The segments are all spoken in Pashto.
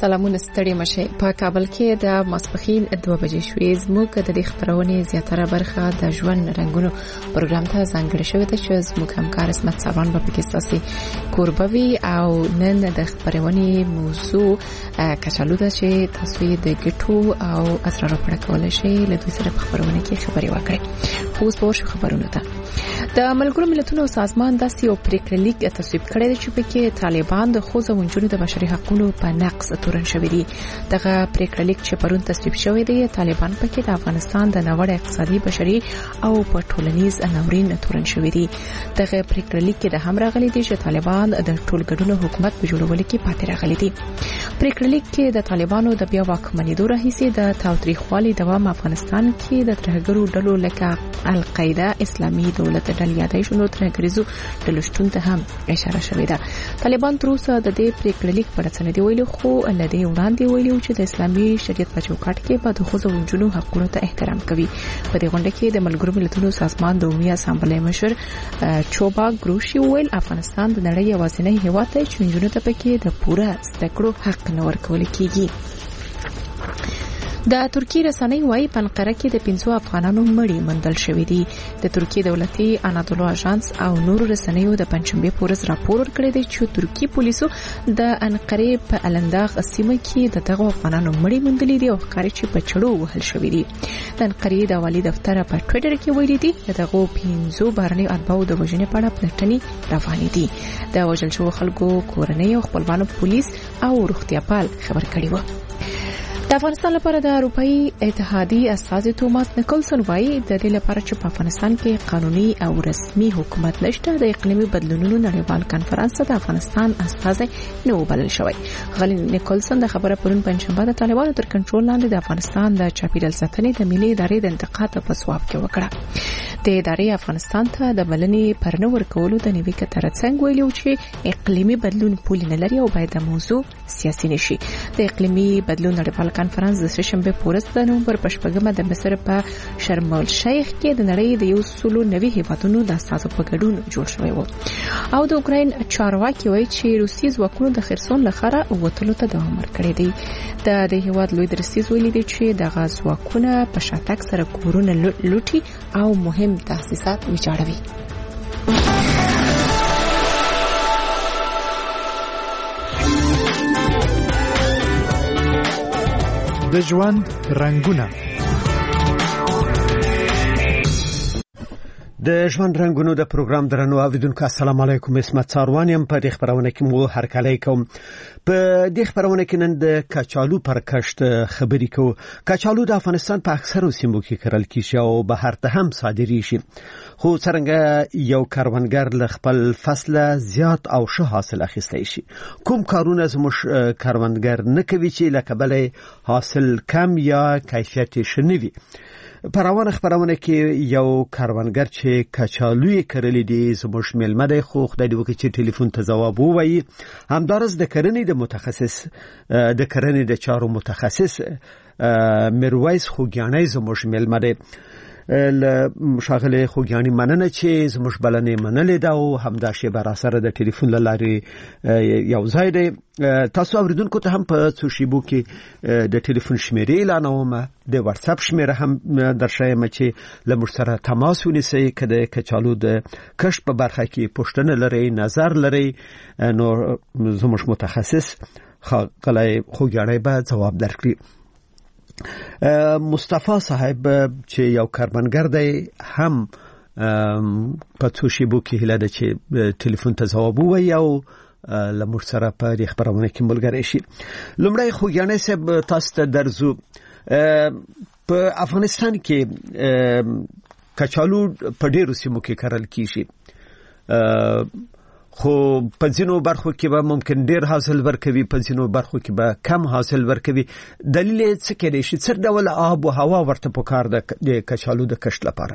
سلامونه ستړي مشه. په کابل کې د ماسپخین 2 بجې شوې. زموږ د دې خبرونه زیاتره برخه د ژوند رنگونو پروګرام ته ځانګړې شوې ده چې زموږ همکار اسمت ساروان په کې ستاسو کوربوي او نن د خبرونه موضوع کچالو ده چې تاسو یې د ګټو او اسرار په اړه کولای شئ له دوی سره په خبرونه کې خبري وکړئ. خو اوس په خبرونه ته د ملګرو ملتونو سازمان داسې یو پریکړه لیک تصویب کړی دی چې په کې طالبان د ښځو او نجونو د بشري حقوقو په نقض تورن شوی دی. دغه پریکړه لیک چې پرون تصویب شوی دی طالبان په کې د افغانستان د نوړ اقتصادي بشري او په ټولنیز ناورین تورن شوی دی. دغه پریکړه لیک کې د هم راغلي دی چې طالبان د ټولګډونو حکومت په جوړولو کې پاتې راغلي دي. پریکړه لیک کې د طالبانو د بیا واکمنېدو راهیسې د تاوتریخوالي دوام افغانستان کې د ترهګرو ډلو لکه القاعده اسلامي دولت ډلې یادای شو نو ترهګریزو ډلو شتون ته هم اشاره شوې ده. طالبان تر اوسه د دې پریکړه لیک په اړه څه دی ویلي، خو لدې وړاندې ویلي چې د اسلامي شریعت په چوکاټ کې به د ښځو او نجونو حقوقو ته احترام کوي. په دې غونډه کې د ملګرو ملتونو سازمان د عمومي اسامبلې مشر چوبا ګروشي ویل افغانستان د نړۍ یوازینی هیواد دی چې نجونو ته پکې د پوره زده کړو حق نه ورکول کیږي. د ترکی رسنۍ وايي په انقره کې د 500 افغانانو مړي موندل شوې دي. د ترکی دولتي انادولو اژانس او نورو رسنیو د پنځشنبه په ورځ راپور ورکړی دی چې ترکی پولیسو د انقره په النداغ سیمه کې د دغه افغانانو مړي موندلي دي او ښکاري چې په چړو وهل شوې دي. د انقره د والي دفتر په ټوئیټر کې ویلي دي چې دغه 500 بهرني اتباعو د وژنې په اړه پلټنې روانې دي. د وژل شوو خلکو کورنۍ او خپلوانو پولیس او روغتیاپال خبر کړي و. د افغانستان لپاره د اروپאי اتحادیې استازي توماس نیکلسن وايي د دې لپاره چې په افغانستان کې قانوني او رسمي حکومت نشته د اقلیمي بدلونونو نړیوال کانفرنس ته د افغانستان استازي نو بلل شوی. غلی نیکلسن د خبره پرون پنځشنبه د طالبانو تر کنټرول لاندې د افغانستان د چاپیریال ساتنې د ملي ادارې د انتقاد په سواب کې وکړه. د ادارې افغانستان ته د بلنې پر نو ورکولو د نیوي کتر څنګه ویلو چې اقلیمي بدلون پول نه لري او باید د موضوع سیاسي نشي. د اقلیمي بدلون نړیوال کانفرنس د سشنبه پورس د نومبر په شپږمه د مصر په شرم الشیخ کې د نړۍ د 190 هیوادونو د استازو په ګډون جوړ شوی و. او د اوکراین چارواکي وایي چې روسي ځواکونو د خرسون لخره وټلو ته دوام ورکړی دی. د دې هیواد لوی درستیز ویلي دی چې د غزواکونه په شاتګ سره کورونه لوټي او مهم تاسیسات ویجاړوي. د ژوند رنگونه د ژوند رنگونو د پروګرام درنو اوریدونکو السلام علیکم. اسمت ساروان یم. په دې خبرونه کې مو هرکلی کوم. په دې خبرونه کې نن د کچالو پر کښت خبرې کوو. کچالو د افغانستان په اکثرو سیمو کې کرل کیږي او بهر ته هم صادریږي. خو څنګه یو کاروانګر له خپل فصله زیات او ښه حاصل اخیستی شي؟ کوم کارونه زموږ کاروانګر نه کوي چې له کبله حاصل کم یا کیفیت ښه نه وي؟ په روانه خبرونه کې یو کاروانګر چې کچالو یې کرلې دي زموږ میلمه دی، خو خدای دې وکړي چې ټلیفون ته ځواب ووایي. همدارس د کرنې د چارو متخصص میرویس خوګیانی زموږ میلمه دی. شاغله خوګیانی مننه چې زموږ بلنې منلې ده او همدا شی بر اثر د ټلیفون لارې یو ځای دی. تاسو اوریدونکو ته هم په سوشیبو کې د ټلیفون شمیرې اعلانوم، د واتس اپ شمیره هم درشایم چې له موږ سره تماس ونیسئ که د کچالو د کښت په برخه کې پوښتنه لرئ، نظر لرئ، نو زموږ متخصص ښاغلی خوګیانی به ځواب درکړي. مصطفی صاحب چې یو کاروانګر دی هم په سوشیبو کې هیله ده چې ټلیفون ته ځواب ووایي او له موږ سره په دې خبرونه کې ملګری شي. لومړی خوګیانی صاحب تاسو ته درځو. په افغانستان کې کچالو په ډېرو سیمو کې کرل کیږي، خو په ځینو برخو کې به ممکن ډېر حاصل ورکوي، په ځینو برخو کې به کم حاصل ورکوي. دلیل یې څه کېدای شي؟ څه ډول آب و هوا ورته پکار ده د کچالو د کښت لپاره؟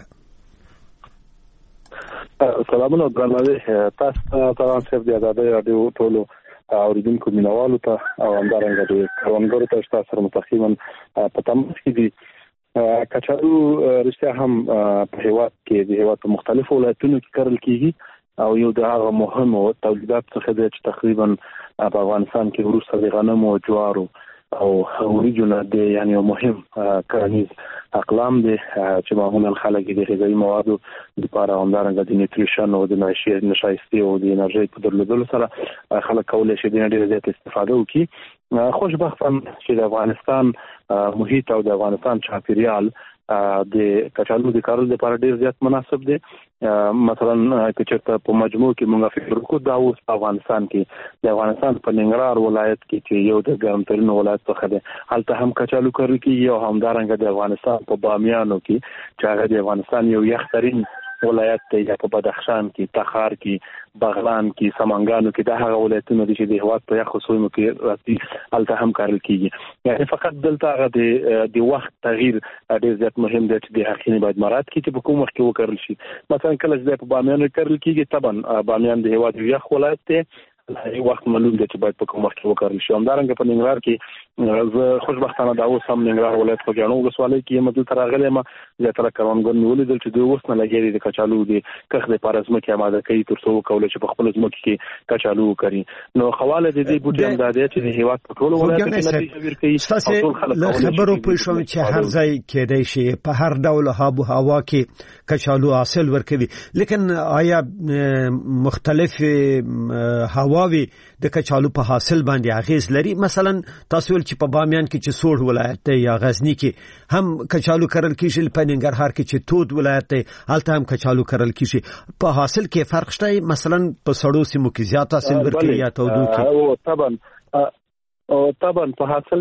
سلامونه درناوی تاسو ته طبعا صرف د آزادۍ راډیو ټولو اوریدونکو مینوالو ته او همدارنګه د کروندګرو ته تاسو سره متقیما په تماس کې دي. کچالو رښتیا هم په هیواد کې د هیواد په مختلفو ولایتونو کې کرل کیږي، او یو د هغه مهمو تولیدات څخه د تقریبا په افغانستان کې وروسته د غنمو او جوارو او اوریجنال دی یعنی مهم کرنیز اقلام دي چې معمولا خلک د غذایی موادو لپاره همدارنګه د نیوتریشن او د نشایستي او د انرژي په درلودلو سره خلک کولای شي د ډېر زیات استفاده وکړي. خوشبختانه چې د افغانستان محیط او د افغانستان چاپیریال د کچالو د کارولو لپاره ډېر زیات مناسب دي. مثلا چې په مجموع کې موږ فکر وکړو دا اوس په افغانستان کې د افغانستان په ننګرهار ولایت کې چې یو د ګرمترین ولایت څخه دی هلته هم کچالو کرل کېږي او همدارنګه د افغانستان په بامیانو کې چې هغه د افغانستان یو یخترین ولایت دی یا په بدخشان کې تخار کې بغلان کې سمنګانو کې د هغه ولایتونو چې د هیواد په یخو سیمو کې راځي هلته هم کارل کېږي. یعنی فقط دلته هغه د وخت تغییر ډېر زیات مهم دی چې د حقیقي باید مراعات کړي چې په کوم وخت کې وکړل شي. مثلا کله چې په بامیان کارل کېږي طبعا بامیان د هیواد یو یخ ولایت دی هغه وخت معلوم دی چې باید په کوم وخت کې وکړل شي. همدارنګه په ننګرهار کې زه خوشبختانه دا اوس هم ننګرهار ولایت په جانو ولسوالۍ کې مدل تر غلې ما زیاتره کروندګر نیولې دل چې دوی اوس نه لګېږي د کچالو د کښت لپاره ځمکې آماده کوي تر څو کولای شي په خپل ځمکه کې کچالو وکړي. نو حواله د دې بوټي اندازې چې د هیواد په ټولو ولایتونو کې نتیجه ورکړي او ټول خلک خبرو پوه شوم چې هر ځای کېدای شي په هر ډول آب و هوا کې کچالو حاصل ورکوي لیکن آیا مختلف هواوي د کچالو په حاصل باندې اغیز لري؟ مثلا تاسو ول چې په بامیان کې چې سوړ ولایت دی یا غزنی کې هم کچالو کرل کیږي، په ننګرهار کې چې تود ولایت دی هلته هم کچالو کرل کیږي، په حاصل کې فرق شته؟ مثلا په سړو سیمو کې زیات حاصل ورکوي یا تودو کې؟ او طبعا په حاصل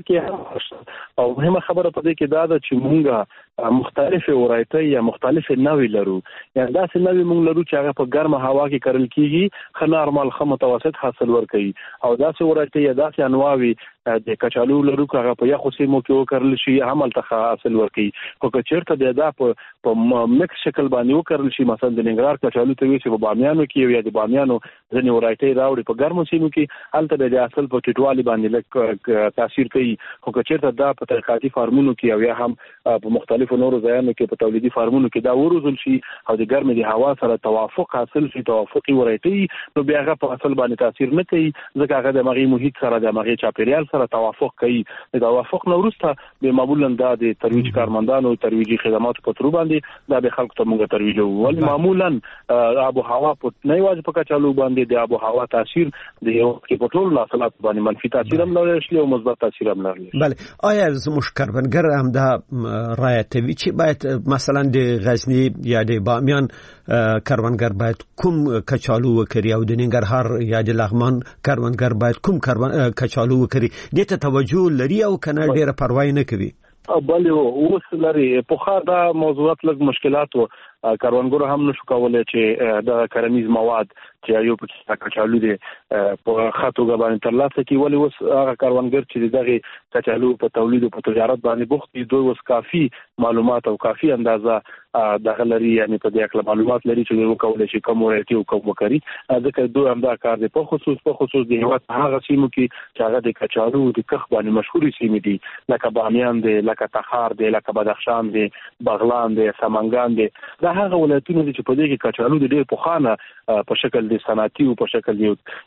کې او مهمه خبره په دې کې دا ده چې مونږه مختلفه ورایتي یا مختلفه نوې لرو. یعنی دا څه نوې مونږ لرو چې هغه په ګرمه هوا کې کرل کیږي، خو نارمال خو متوسط حاصل ورکوي، او دا څه ورایتي یا دا څه انواوي د کچالو لرو هغه په یخو سیمو کې وکړل شي عمل ته حاصل ورکوي. خو که چیرته دا په مکس شکل باندې وکړل شي، مثلا د ننګرهار کچالو ته وي چې په بامیانو کې یا د بامیانو ځنې ورایتي راوړي په ګرمو سیمو کې، هلته د حاصل په ټیټوالي باندې تاثیر کوي. خو که چیرته دا په تحقیقاتي فارمونو کې او یا هم په مختلفو نورو ځایونو کې په تولیدي فارمونو کې دا وروزل شي او د ګرمې د هوا سره توافق حاصل شي، توافقي ورایتي، نو بیا هغه په حاصل باندې تاثیر نه کوي، ځکه هغه د مغي محیط سره د مغي چاپیریال سره توافق کوي. د توافق نو وروسته به معمولا د ترویج کارمندانو ترویجي خدماتو په تر باندې دا به خلکو ته موږ ترویجو، ول معمولا آب و هوا په نه یوازې په کچالو باندې د آب و هوا تاثیر د یو کې په ټول حاصلات باندې منفي تاثیر هم لري او مثبت تاثیر هم لري. بله، آیا زموږ کروندګر هم دا رعایتوي چې باید مثلا د غزنی یا د بامیان کروندګر باید کوم کچالو وکړي او د ننګرهار یا د لغمان کروندګر باید کوم کچالو وکړي؟ دې ته توجه لري او کنه ډیره پروا نه کوي؟ بله اوس لري په دا موضوعات لږ مشکلات و کروندګر هم نشو کولای چې د کرنیز مواد چې یو په کچالو دي په خاطر باندې ترلاسه کی، ولی اوس هغه کروندګر چې دغه کچالو په تولید او په تجارت باندې بوخت دي دوی اوس کافي معلومات او کافي اندازه دغه لري، یعنی په دې اړه معلومات لري چې نو کولای شي کوم ورایتي او کوم وکړي. ځکه دوی هم دا کار دي په خصوص د هیواد هغه سیمو کې چې هغه د کچالو د کښت باندې مشهوري سیمې دي، لکه بامیان دي، لکه تخار دي، لکه بدخشان دي، بغلان دي، سمنګان دي. دا هغه ولایتونه دي چې په دې کې کچالو د ډېر پخوانه په شکل د صنعتي او په شکل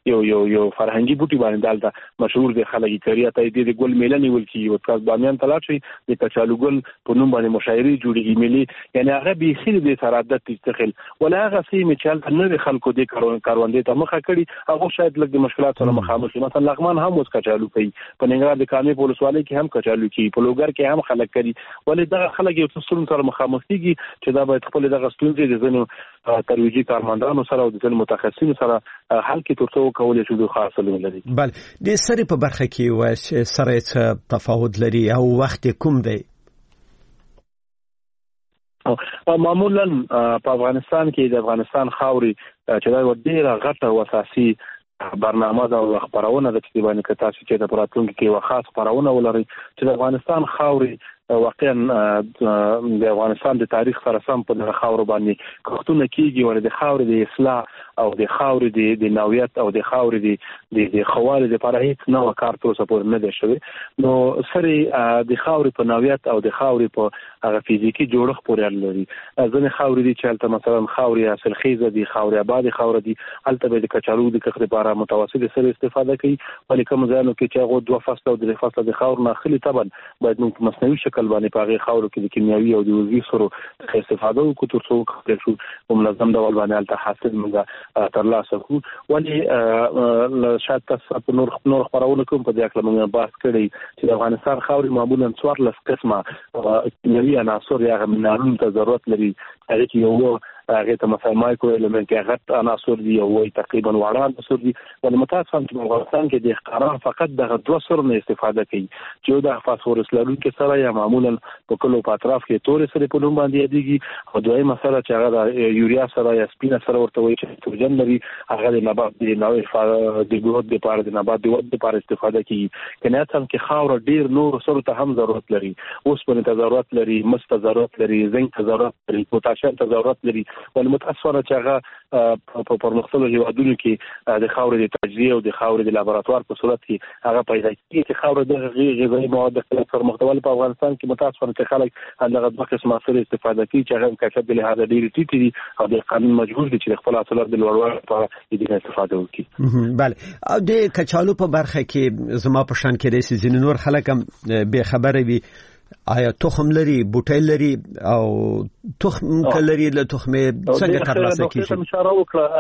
یو فرهنګي بوټي باندې دالته مشهور دي. خلک کریه ته د ګل میله نیول کیږي او تاسو بامیان تلاړ شئ د کچالو ګل په نوم باندې مشاعري جوړیږي ملي، یعنی هغه به خیر د سرادت تستخل ولا هغه سیمه چې نه خلکو د کاروندې ته مخه کړي هغه شاید لږ د مشکلات سره مخامخ شي. مثلا لغمان هم اوس کچالو کوي، په ننګرهار د کامې په ولسوالۍ کې هم کچالو کوي، په لوګر کې هم خلک کوي، ولې دا خلک یو څه سره مخامخ کیږي چې دا باید خپل دغه ستونزې د ځینو ترویجي کارمندانو سره او د ځینو متخصصینو سره حل کې تر څو کولای شي د حاصل ولري. بله، د سری په برخه کې وایي سره څه تفاوت لري او وخت کوم دی؟ معمولا په افغانستان کې د افغانستان خاوري چې دا ډیره غټه او اساسي برنامه دا خبرونه د تقریبا کې تاسو چې د پراتونکو کې وخاص خبرونه ولري چې د افغانستان خاوري واقعا د افغانستان د تاریخ سره سم په دغه خاور باندې کښتونه کیږي، ولې د خاور د اصلاح او د خاورې د نوعیت او د خاورې د خوالې لپاره هیڅ نوې کار تر اوسه پورې نه دی شوی. نو سره د خاورې په نوعیت او د خاورې په هغه فزیکی جوړښت پورې اړه لري. ځینې خاورې دي چې البته مثلا خاورې حاصلخیزه دي، خاورې آباد خاورې دي، البته به د کچالو د کښت لپاره متوسط سره استفاده کوي. ولې کوم ځایونو کې چې هغه 2 فصله او 3 فصله د خاور نه خلی طبعا باید موږ په مصنوعي شکل باندې په هغه خاورو کې د کیمیاوي او د عضوي سرو څخه استفاده وکړو تر څو کولای شو په منظم ډول باندې البته حاصل موږ ترلاسه کړو. ولې شاید تاسو په نور خبرونه کوم په دې اړه موږ بحث کړی چې د افغانستان خاورې معمولا 14 قسمه کیمیاوي عناصر یا منرالونو ته ضرورت لري. هغه کې یو هغه ته مثلا مایکرو الیمنت یا غټ عناصر دي او تقریبا وړ عناصر دي. ولې متاسفانه چې افغانستان کې د ښکارا فقط د 2 سر نه استفاده کوي چې د فاسفورس لرونکي سره یا معمولا په کلو په اطراف کې تورې سره په نوم باندې یادېږي او دوی مسله چې هغه د یوریا سره یا سپینه سره ورته وایي چې نایتروجن لري، هغه د نبات د نوې د ګروت لپاره د نبات د ود لپاره استفاده کوي. کنه څنګه کې خاور ډیر نور سره ته هم ضرورت لري، اوسپنې ته ضرورت لري، مس ته ضرورت لري، زنک ته ضرورت لري، پوتاشیم ته ضرورت لري. ولې متاسفانه چې هغه په پرمختللو هیوادونو کې د خاورې د تجزیه او د خاورې د لابراتوار په صورت کې هغه پیدا کیږي چې خاورې د غذایي مواد د سره محتوی په افغانستان کې متاسفانه چې خلک هغه 2 قسمه سره استفاده کوي چې هغه کیفیت له هغه ډیر ټیټ دي او د قانون مجبور دي چې خپل حاصلات د لوړوالي لپاره دې استفاده وکړي. بله، او د کچالو په برخه کې زما په شان کې د سيزن نور خلک هم به خبره وي آیا تخم لري، بوټی لري او تخم کلري له تخمه څنګه ترلاسه کیږي؟ اشاره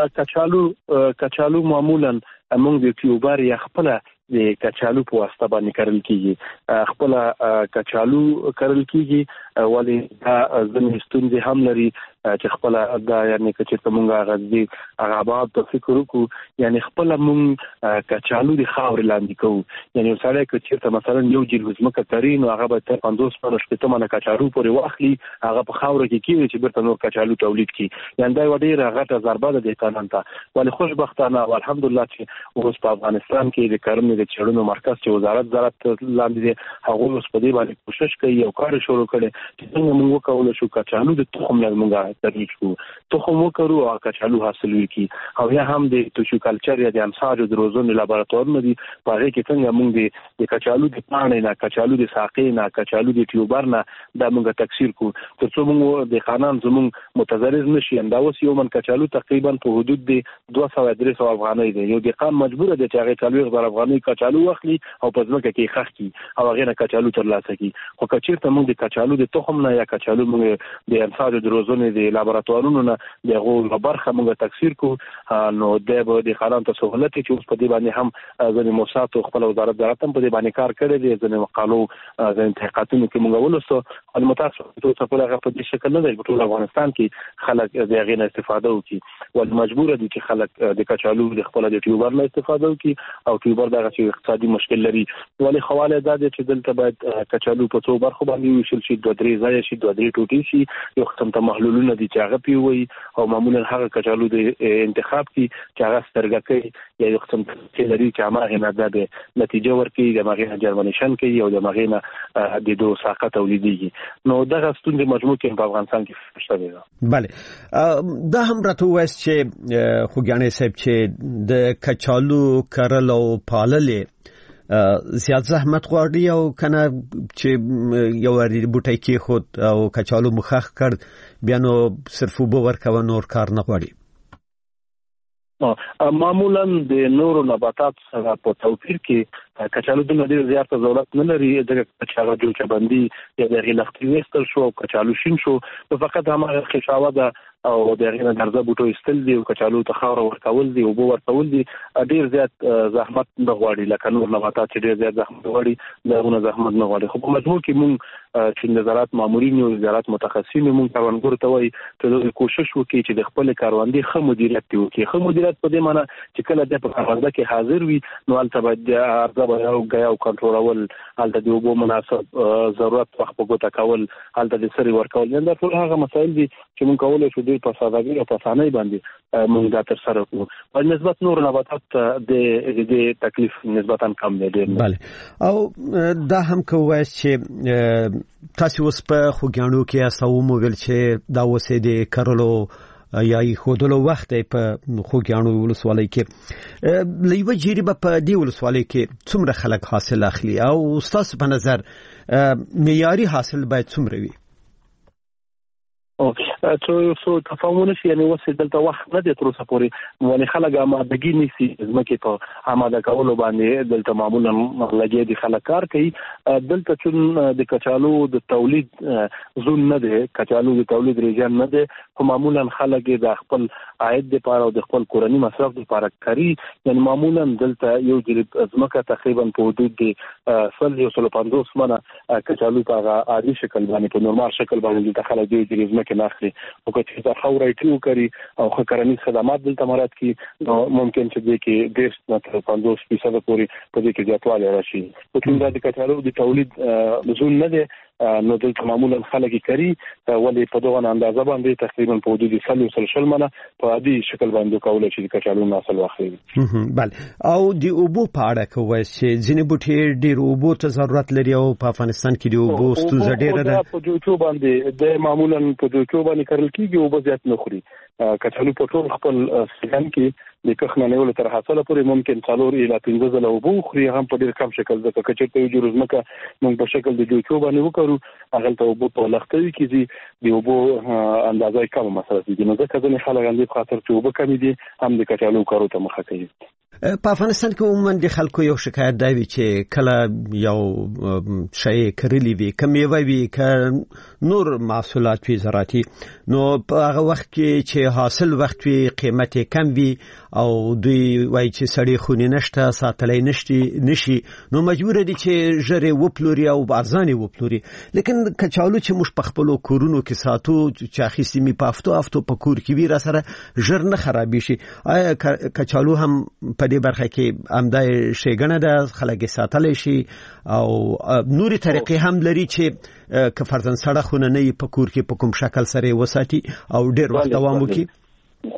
وکړه کچالو معمولا موږ د ټیوبر یا خپل د کچالو په واسطه باندې کرل کیږي، خپل کچالو کرل کیږي. ولې دا ځینې ستونزې هم لري چې خپل دا یعنی چې موږ غزي هغه په فکر وکړو یعنی خپل موږ کچالو د خاور لاندې کوو. یعنی سره چې مثلا یو جیل زمکه ترين او هغه به 50 شپته منه کچالو پورې واخلي، هغه په خاور کې کیږي چې برته نور کچالو تولید کی. یعنی دا وړي غټه ضربه ده د قانون ته. ولې خوشبختانه او الحمدلله چې اوس په افغانستان کې د کرنې د چړونو مرکز چې وزارت زراعت لاندې دی هغه اوس په دې باندې کوشش کوي او کار شروع کړي چې څنګه موږ وکولای شو کچالو د تخم نه موږ ترویج کړو، تخم وکړو او کچالو حاصل وکړي. او یا هم د توشو کلچر یا د امساج د روزونې لابراتوارونه دي په هغه کې څنګه موږ د کچالو د پاڼې نه، کچالو د ساقې نه، کچالو د ټیوبر نه دا موږ تکثیر کو تر څو موږ د خانان زموږ متضرر نشي. دا اوس یو من کچالو تقریبا په حدود د 200-300 افغانۍ دی. یو دقیقاً مجبور دی چې هغه 40,000 افغانۍ کچالو واخلي او په ځمکه کې خښ کی او هغه نه کچالو ترلاسه کی. خو کچیرته موږ د کچالو د تخم نه یا کچالو موږ د امساج د روزونې د لابراتوارونو نه دغه برخه موږ تکثیر کو نو د خانان ته سہولت چې اوس په دې باندې هم ځنې موسسات خپل وزارت زراعت هم په دې باندې کار کړی دی. ځنې مقالو ځنې تحقیقاتونو کې موږ ولوستو او متاسفانه ټول په هغه په دې شکل نه دی په ټول افغانستان کې خلک د هغې نه استفاده وکړي. ول مجبور دي چې خلک د کچالو د خپل د ټیوبر نه استفاده وکړي او ټیوبر دغه چې اقتصادي مشکل لري. ولې خواله دا چې دلته باید کچالو په څو برخو باندې وشل شي، 2-3 ځای شي، 2-3 ټوټې شي، یو قسم ته محلولونه دي چې هغه پیوي او معمولا هغه کچالو د انتخاب کی چې هغه سترګکې یا یو قسم چې لري چې هغه نه ده نتیجه ورکړي د مغینه جرمنیشن کوي او د مغینه د دوه ساقه تولیدي. نو دغه ستونزې مجموع کې په افغانستان کې شته دي. بله، دا هم راته وایي چې خوګیانې صاحب چې د کچالو کرل او پالل زیات زحمت غواړي او کنه چې یو وری بوټی کې خود او کچالو مخخ کړ بیا نو صرف وبو ورکو نور کار نه غواړي. معمولا د نورو نباتات سره په توپیر کې کچالو د ډېر زیات ضرورت نه لري. د کچالو جوړبندي یا د غلختي وستل شو کچالو شین شو فقط هغه خشاوه ده او د غینه درځه بوټو استل دی او کچالو ته خاور ورکول دی او بو ورکول دی. ډیر زیات زحمت نه غواړي لکه نور نباتات چې ډیر زیات زحمت غواړي دغه زحمت نه غواړي. خو په مجموع کې مونږ چې نظارت مامورین او نظارت متخصصین مونږ کارونګور ته وایي چې کوشش وکړي چې د خپل کاروندې ښه مدیریت وکړي. ښه مدیریت په دې معنی چې کله د کارونده کې حاضر وي نو البته باید ارزه او غیا او کنټرول البته د وبو مناسب ضرورت وخت په ګوته کول البته د سری ورکول دا ټول هغه مسایل دي چې مونږ کولای شو د په سادهګۍ او په اسانۍ باندې مونږ دا تر سره کوو. په نسبت نور نباتات د تکلیف نسبتا کم دی. بله، او دا هم کوي چې تاسو اوس په خوګیانو کې اساو موږ چې دا وسه د کرلو یا خودلو وخت په خوګیانو ولسوالۍ کې لیوه جریبه په دی ولسوالۍ کې څومره خلک حاصل اخلي او استاد په نظر معیاري حاصل باید څومره وي؟ څو تفاهمونه شي یعنی وسه دلته وخت نه دی تر اوسه پورې ولې خلک آمادګي نشي ځمکې په آماده کولو باندې دلته معمولا لګي دي خلک کار کوي دلته چې د کچالو د تولید زون نه دی کچالو د تولید ریجن نه دی خو معمولا خلک د خپل عاید لپاره او د خپل کورنۍ مصرف لپاره کوي یعنی معمولا دلته یو جریب ځمکه تقریبا په حدود د 150 منه کچالو په عادي شکل باندې په نورمال شکل باندې د خلک دی جریب کې ناخلي او که چې خاورې ټیو کوي او خکرنی خدمات دلته مراد کی نو ممکن چې د کې ډېر نه 50% پورې په دې کې زیاتوالی راشي او چې د کچالو د تولید زون نه دی نو دلته معمولا خلک کوي ولې په دغه اندازه باندې تقریبا په حدود 100 منه په عادي شکل باندې کولای شي کچالو حاصل واخلي. بله او د اوبو په اړه کوي چې ځینې بوټي ډېر اوبو ته ضرورت لري او په افغانستان کې د اوبو ستونزه ډېره ده په جوچو باندې د معمولا په جوچو باندې کارل کیږي او زیات نه خوري کچالو په ټول خپل سیزن کې د کښنه نیول تر حاصله پورې ممکن 4 الی 15 ځله اوبو خوري هم په ډېر کم شکل ځکه چې ته یو روزمکه موږ په شکل د جوچو باندې وکړو هغه ته اوبو په لختوي کې دی اوبو اندازه کم مصرف دي نو ځکه ځنې خلک اندې په خاطر چې اوبو کمی دي هم د کچالو کارو ته مخه کوي. په افغانستان کې عموما د خلکو یو شکایت دی چې کله یو شی کرلی وي کمیوي وي ک نور محصولات وي زراعتي نو په هغه وخت کې چې حاصل وخت وي قیمت کم وي او دوی وایي چې سړی خونی نشته ساتلای نشي نو مجبور دي چې ژرې وپلوري او ارزاني وپلوري لیکن کچالو چې موږ په خپل کورونو کې ساتو چې اخیستي می په هفتو په کور کې وی را سره ژر نه خرابې شي آیا کچالو هم په دې برخه کې امدای شیګنه ده خلک ساتل شي او نوري طریقې هم لري چې که فرضاً سړه خونه نه په کور کې په کوم شکل سره وساتي او ډیر وخت دوام وکړي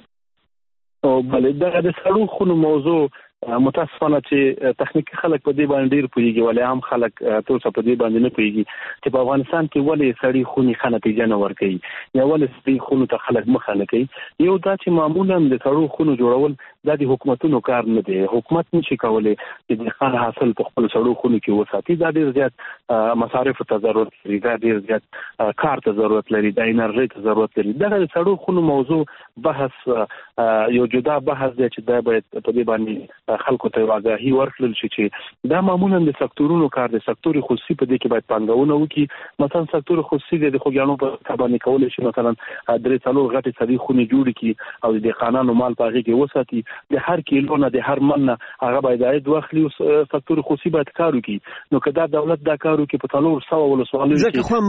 او بل دغه د سړو خونو موضوع متاسفانه چې تخنیکی خلک په دې باندې ډیر پوهیږي ولې عام خلک تاسو په دې باندې نه پوهیږي چې په افغانستان کې ولې سړی خوني خانه پیژنه ور کوي یا ولې سړي خونو ته خلک مخه نه کوي یو دا چې معمولا د سړو خونو جوړول د حکومتونو کار نه دی حکومت نشي کولای چې د خان حاصل په خپل سړو خونو کې وساتي دا ډیر زیات مصارف ته ضرورت لري دا ډیر زیات کار ته ضرورت لري د انرژي ته ضرورت لري دا د سړو خونو موضوع بحث یو جدا بحث دی چې دا باید په دې باندې خلکو ته واضحي ورکړل شي چې دا معمولا د سکتورونو کار دی سکتور خصوصي په دې کې باید پانګونه وکړي مثلا سکتور خصوصي د خوګیانو په باندې کولای شي مثلا درې څلور غټي سړي خونې جوړ کړي او د قانونو مال په هغه کې وساتي د هر کیلو نه د هر من نه هغه باید عاید واخلي سکتور خصوصي باید کار وکړي نو کدا دولت دا کار وکړي په 300 ولسوالۍ ځکه خو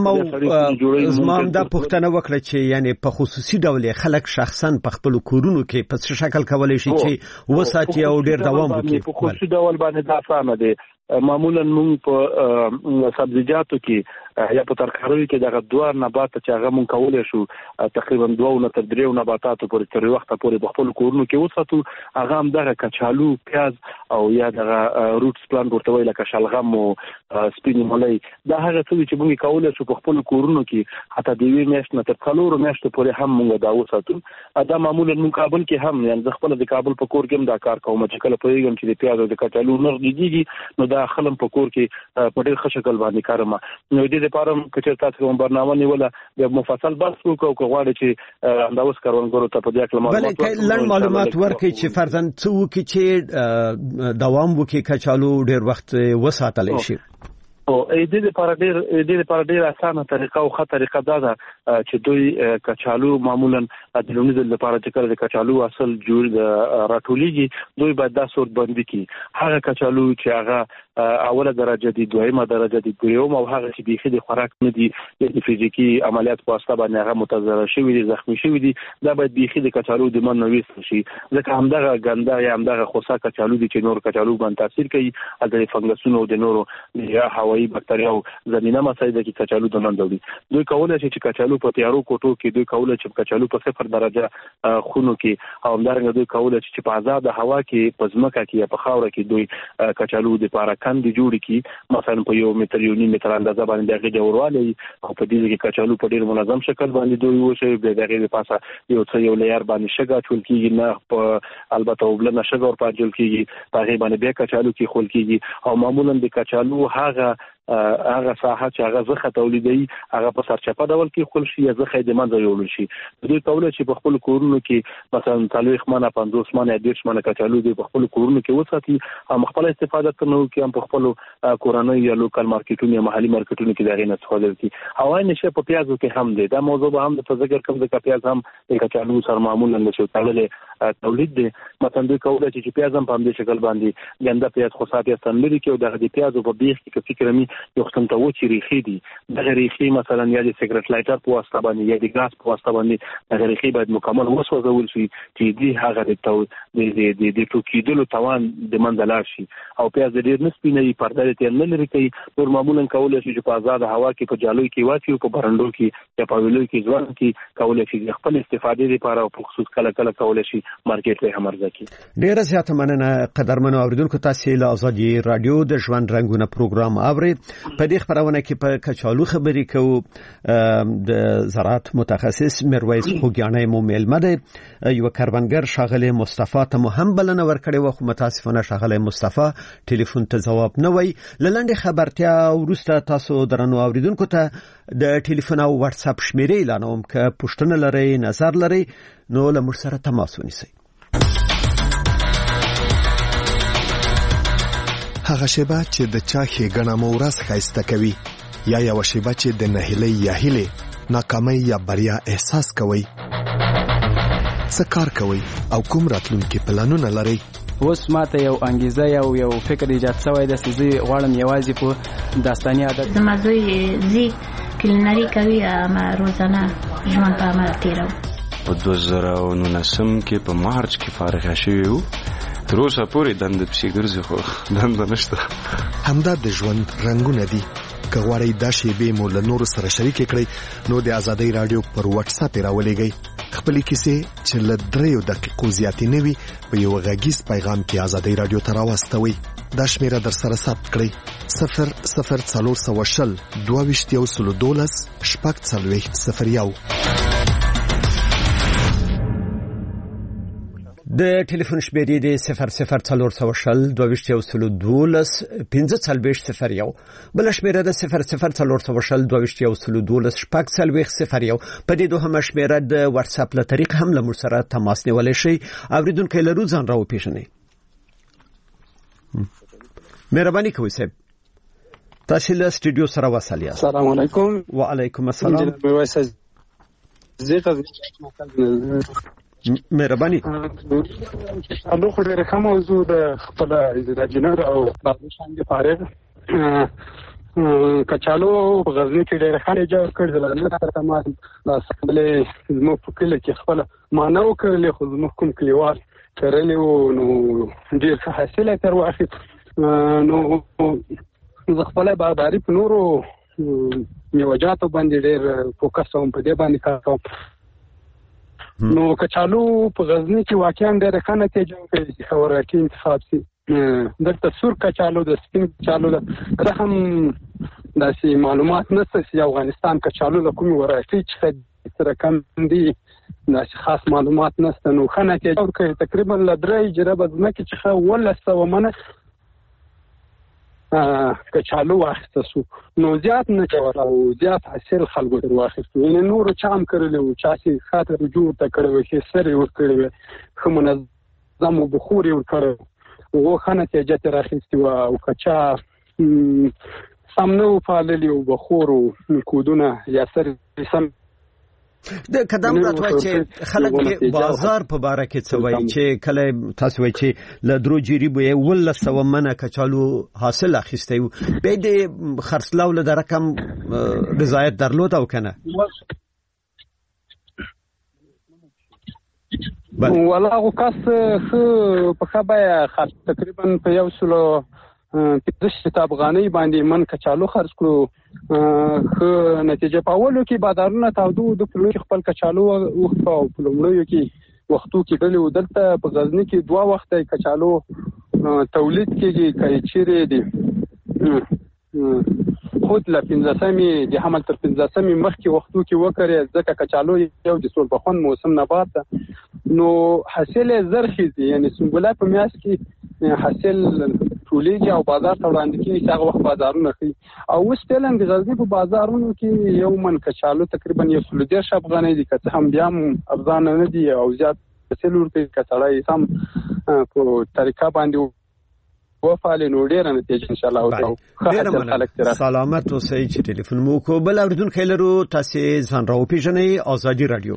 مو زمام دا پښتنه وکړه چې یعنی په خصوصي ډول خلک شخصا په خپل کورونو کې په څه شکل کولای شي چې وساتي او ډیر دوام وکړي په خصوصي ډول باندې دا اسانه دي معمولا موږ په سبزیجاتو کې یا په ترکاریو کې دغه دوه نبات چې هغه مونږ کولای شو تقریبا 2 نه تر 3 نباتاتو پورې تر وخت پورې په خپل کورونو کې وساتو هغه هم دغه کچالو پیاز او یا دغه روټس پلانټ ورته ویل لکه شلغم او سپینې مولۍ دا هغه څه چې مونږ کولای شو په خپل کورونو کې حتی د وی میاشت نه تر 4 میاشتو پورې هم مونږ دا وساتو دا معمولا مونږ کابل کې هم یعنی خپل د کابل په کور کې هم دا کار کوم چې کله پوهیږم چې د پیاز او د کچالو نرخ دیږي نو دا خلم په کور کې په ډېر ښه شکل باندې کارم نو دې لپاره چې تاسو کوم برنامه نیوله د مفصل بحث وکړو غواړي چې انداوس کاروونکو ته په دې اړه معلومات ورکړي چې فرضاً څه وکړي چې دوام وکړي کچالو ډېر وخت وساتل شي او دې لپاره ډېر اسانه طریقه او ښه طریقه ده چې دوی کچالو معمولا د لومړي لپاره چې کله د کچالو اصل جوړ راټولېږي دوی باید دا صورت بندي کړي هغه کچالو چې هغه اوله درجه دي دویمه درجه دي ګریوم او هغه چې بيخي د خوراک نه دي د فزیکی عملیات په واسطه باندې هغه متضرر شوی دي زخمی شوی دي دا باید بيخي د کچالو د من نويست شي ځکه همدغه ګنده یا همدغه خوسا کچالو دي چې نور کچالو باندې تاثیر کوي د فنګسونو د نورو یا هوایي بکټریاو زمينه مسایده کې کچالو د نن دوی دوی کولای شي چې کچالو په تیارو کوټو کې دوی کولای شي کچالو په 0 درجه خونو کې او همدارنګه دوی کولای شي چې په آزاد هوا کې په ځمکه کې یا په خاوره کې دوی کچالو د لپاره کاندي جوړ کی مثلا په 1 متر 1.5 متر اندازه باندې دغه جوړوالی او په دې کې کچالو په ډیر منظم شکل باندې دوی وشي به دغه په پاسه یو لیر باندې شګه چول کیږي نه په البته وبلنه شګه ور پاجل کیږي په هغه باندې به کچالو کې خول کیږي او معمولا د کچالو هغه ساحه چې هغه زخه تولیدي هغه په سرچپه ډول کې خپل شي زخه د منځ یول شي دوی کولای شي په خپل کورونو کې مثلا تاریخ منه 50 منه 10 منه کچالو دی په خپل کورونو کې وساتي او خپل استفاده کوي کې په خپل کورانه یا لوکل مارکیټونو یا محلي مارکیټونو کې دغه نه استفاده کوي او عین شي په پیازو کې هم دی دا موضوع به هم د ذکر کوم د پیاز هم د کچالو سره معمولا نشي تړلې تولید دی مثلا دوی کولای شي چې پیاز هم په دې شکل باندې ګنده پیاز خو صاحب استن لري کې او د پیازو په بیخ کې فکر مې یو ختم ته وچی ریخي دي دغه ریخي مثلا یا د سیګریټ لایټر په واسطه باندې یا د ګاز په واسطه باندې دغه ریخي باید مکمل وسوځول شي چې دې هغه د ټوکیدلو توان د منځلار شي او پیاز د ډیر نسبینه پرده ته نه لري کوي نور معمولا کولای شي چې په آزاد هوا کې په جالوي کې واچي او په برندو کې یا په ویلو کې ځوان کې کولای شي خپل استفادې لپاره او په خصوص کله کولای شي مارکیټ له همرزه کې ډیر زیات مننه قدرمنو اوریدونکو تاسو له ازادي رادیو د ژوند رنگونه پروګرام اورید په دې خبرونه کې په کچالو خبرې کوو د زراعت متخصص میرویس خوګیانه مو ملمه ده یو کاروانګر شاغله مصطفی ته هم بلنه ورکړې و خو متاسفانه شاغله مصطفی ټلیفون ته جواب نه وای لاندې خبرتیا ورسته تاسو درنو اوریدونکو ته د ټلیفون او واتس اپ شمیرې اعلانوم که پوښتنه لرئ نظر لرئ نو له موږ سره تماس ونیسئ هغه شیبه چې د چا ښېګڼه مو ورځ ښایسته کوي یا یوه شیبه چې د نهیلۍ یا هیلې ناکامۍ یا بریا احساس کوئ څه کار کوئ او کوم راتلونکي پلانونه لرئ اوس ماته یو انګیزه یو فکر ایجاد شوی دی چې زه غواړم یوازې په داستاني عادت زما زوی زی کلینري کوي ما روزانه ژوند په عمل تیرو په 2019 کې په مارچ کې فارغ شوی وو تر اوسه پورې دند پسې ګرځي خو دند نشته همدا د ژوند رنگونه دي که غواړئ دا شیبې مو له نورو سره شریک کړئ نو د ازادۍ رادیو پر واتس اپ راولېږئ خپلې کیسې چې له 3 دقیقو زیاتې نه وي په یو غږیز پیغام کې ازادۍ رادیو ته راواستوئ دا شمیره در سره ثبت کړئ 00420 22 شپږ 4001 د ټلیفون شمیرې د 00420 22 1540 بل شمیره د 00420 22 شپږ 4001 په دې دوه شمیره د واتس اپ له طریق هم له موږ سره تماس نیولای شي اوریدونکو له روزان راو پیژنئ مهرباني کوئ صاحب تاسو له سټوډیو سره وصل یاست السلام علیکم وعلیکم السلام مهرباني الو خو ډېر ښه موضوع د خپل انجینر او بابوشان د فارغ کچالو په غزنی کې ډېر ښه جوړ کړل نه سره تماس لا سمبلې زموږ په کله کې خپل مانو کړل خو زموږ کوم کلیوال کړل نو ډېر ښه حاصل تر واخیست نو زه خپل باغداري په نورو میوجاتو باندې ډېر فوکس کوم په دې باندې کار کوم نو کچالو په غزنی کې واقعا ډېر ښه نتیجه ورکړي خوراکي انتخاب سي دلته سور کچالو د سپین کچالو د هم داسې معلومات نشته چې افغانستان کچالو له کومې وراثي څخه سره کم دي داسې خاص معلومات نشته نو ښه نتیجه ورکړي تقریبا له 3 جربه ځمکې څخه 100 منه کچالو واخیسته سو نو زیات نه جوړ او زیات حاصل خلکو تر واخیستو یعنی نور چام کړل او چاسي خاطر رجوع ته کړو چې سره ور کړو خو منظم بخوري ور کړو او خانه ته جته راخیستو او کچا سمنو فعاللی او بخورو کودونه یا سره سم د قدم راتوي چې خلک بازار په باره کې څه وایي چې کله تاسو وایي چې له درو جریبو یې 100 منه کچالو حاصل اخیسته وي به د خرڅلاو له رقم رضایت درلود او کنه ولا او کس په خبره خرڅ تقریبا په 100 افغانۍ باندې من کچالو خرڅ کړو خو نتیجه په اولو کې بازارونه تاودو د خپل کچالو او په لومړیو کې وختو کې دلته دلته په غزنی کې 2 وخته کچالو تولید کېږي کوي چیرې دي خود له 15 د حمل تر 15 مخکې وختو کې وکړي ځکه کچالو یو د سول بخون موسم نبات ده نو حاصل زرخیزي یعنی سنبله په میاس کې حاصل ټولېږي او بازار ته وړاندې کیږي هغه وخت بازارونه کوي او اوس فعلا د غزنی په بازارونو کې یو من کچالو تقریبا 110 افغانۍ دي که هم بیا افغان نه دي او زیات حاصل ورکوي کچالو سم په طریقه باندې وفعل نو ډیره نتیجه ان شاء الله او سلامت اوسئ چې ټلیفون مو کو بل اوریدونکو لرو تاسو ځان راو پیژنئ ازادي رادیو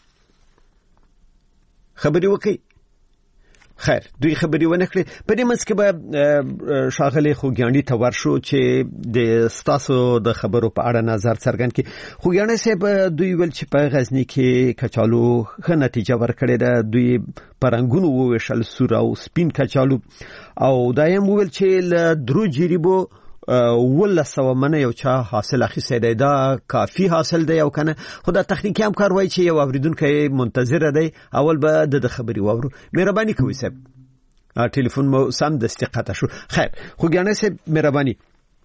خبري وکي خیر دوی خبري ونه کړې په دې منځ کې به شاغلي خوګیاني ته ورشو چې د ستاسو د خبرو په اړه نظر څرګند کړي خوګیاني صاحب دوی ول چې په غزنی کې کچالو ښه نتیجه ورکړې ده دوی پرنګونو وویشل سور او سپین کچالو او دایم ویل چې له درو جریبو ولسو منه یو چا حاصل اخیسته دی دا کافی حاصل دی او کنه خدا تخنیکی هم کار وای چې یو اوریدونکو منتظر دی اول به د خبري وورو مهرباني کوئ صاحب ټلیفون مو سم د استقاطه شو خیر خوګیانه صاحب مهرباني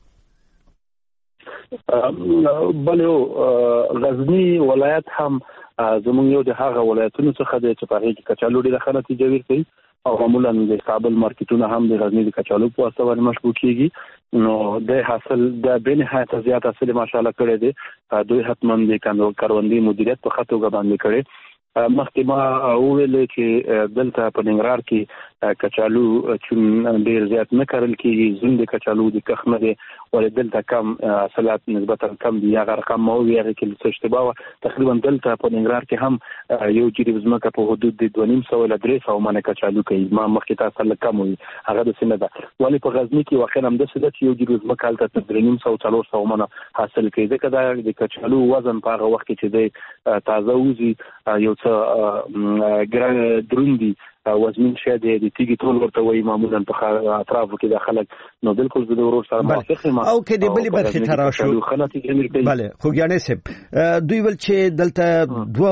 بلو غزنی ولایت هم زموږ یو د هغه ولایتونو څخه دی چې په هغه کې کچالو ډیره ښه نتیجه ورکوي او معمولا د کابل مارکیټونه هم د غزنی د کچالو په واسطه باندې مشغول کیږي نو د حاصل د به نهایت زیات حاصل ماشاءالله کړی دی دوی حتماً د کاروندې مدیریت په خاطر باندې کړی مخکې ما وویل چې دلته په ننګرهار کې کچالو چې ډیر زیات نه کارل کیږي زوند کچالو د کخ نه دی ولې دلته کم حاصلات نسبتا کم دي هغه رقم مو ویل کې څه اشتباه تقریبا دلته په ننګرهار کې هم یو جریب زمکه په حدود د 2.5 ل 300 منه کچالو کوي ما مخکې تاسو له کم وي هغه د سینه ده ولې په غزنی کې واقعا هم د څه چې یو جریب زمکه الته 3.5 400 منه حاصل کوي ځکه د کچالو وزن په هغه وخت کې چې دی تازه وزي یو څه ګران دروندي وزمین شه د تیګي ټول ورته وای معمولا په اطرافو کې د خلک نو بالکل د ورور سره موافق یم او کې د بلی برخه تراشو بله خوګیانه صاحب دوی ول چې دلته دوه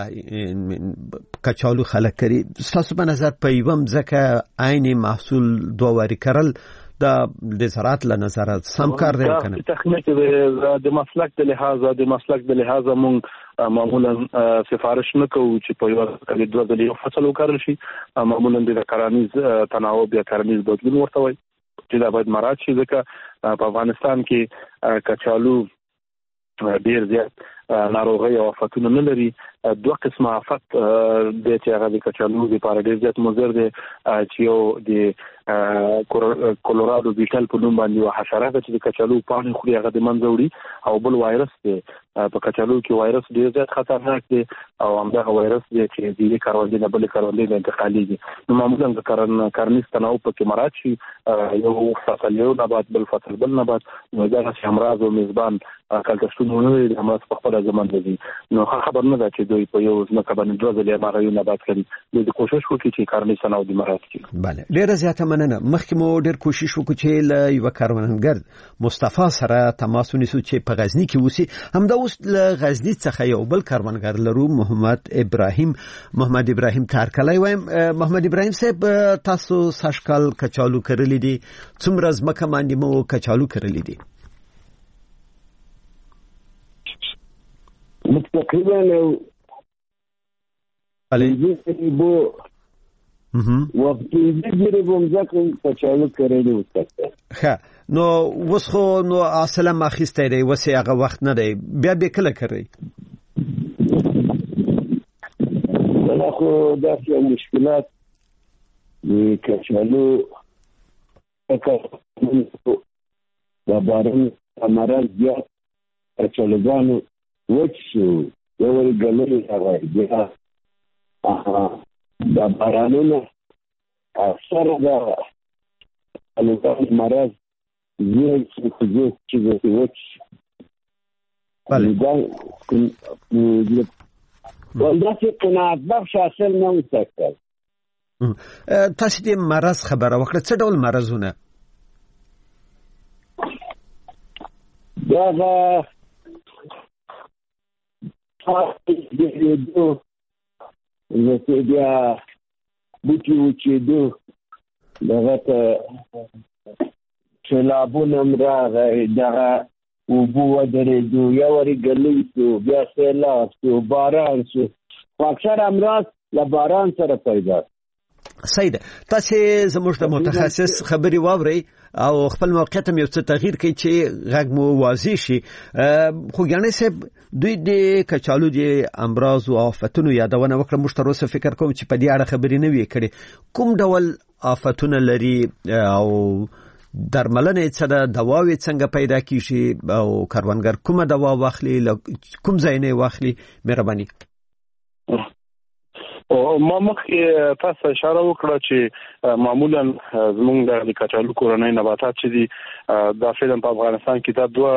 وخته کچالو خلک کړي تاسو په نظر په یوم ځکه عین محصول دوه وری کړل د زراعت له نظر سم کار دی کنه تخنیک د مسلک د لحاظه مونږ معمولا سفارش نه کوو چې په یو کلی دوه د یو فصل وکړل شي معمولا د کرانیز تناوب یا کرانیز بدلون ورته وي چې دا باید مراعات شي ځکه په افغانستان کې کچالو ډیر زیات ناروغي او آفتونه نه لري دوه قسمه آفت د چې هغه د کچالو لپاره ډیر زیات مضر دي چې یو د کولورادو بیټل په نوم باندې یو حشره ده چې د کچالو پاڼې خوري هغه د منځ وړي او بل وایرس دی په کچالو کې وایرس ډیر زیات خطرناک دی او همدغه وایرس دی چې د کاروندې نه بل کاروندې انتقالېږي نو معمولا د کرنیز تناوب په کې مراعات شي یو فصل یو نبات بل فصل بل نبات نو دا چې امراض او میزبان کلتشتونه نه دي هم په خپل ځمان دي نو خبر نه ده چې دوی په یو ځمکه باندې دوه ځله مارایو نبات کړي د کوشش وکړي چې کرنیز تناوب مراعات کړي bale ډیره زیاته مننه مخکې مو ډیر کوشش وکړو چې له یو کاروانګر مصطفی سره تماس ونیسو چې په غزنی کې وسی همدا اوس له غزنی څخه یو بل کاروانګر لرو محمد ابراهیم تارکلای وایم محمد ابراهیم صاحب تاسو ساشکال کچالو کړلې دي څومره ځمکه باندې مو کچالو کړلې دي تقریبا وقت یې به مزکه کچالو کړی وسته ها نو وسخو نو اصله ما خسته دی وسه هغه وخت نه دی بیا به کله کوي ولا خو دا څه مشکلات کچالو دا باران امرال بیا کچالوګانو وچو یو ګلې هغه بیا دا بارانونه اکثر دا الوتان مرض زیرا چې وچ بله دا چې قناعت بخش حاصل نه وساتل تاسو دې مرض خبره وکړه څه ډول مرزونه دا زه بیا بوټي چې دغه ته سیلابونه راغی دغه اوبه ودرېدو یا ورې ګلی شو بیا سیلاب شو باران شو خو اکثر امراض له باران سره پیدا صحیح ده. تاسو زموږ د متخصص خبري واوري او خپل موقعیت هم یو څه تغییر کوي چې غږ مو واضح شي. خو ګانې صاحب دوی د کچالو د امراض او آفتونو یادونه وکړه. موږ تر اوسه فکر کوم چې په دې اړه خبرې نه وي کړې. کوم ډول آفتونه لري او درملنه څه ده، دواوې څنګه پیدا کیږي او کاروانګر کومه دوا واخلي، کوم ځای نه واخلي؟ مهرباني. ما مخکې تاسو اشاره وکړه چې معمولا زموږ د کچالو کورنۍ نباتات چې دي دا فعلا په افغانستان کې دا دوه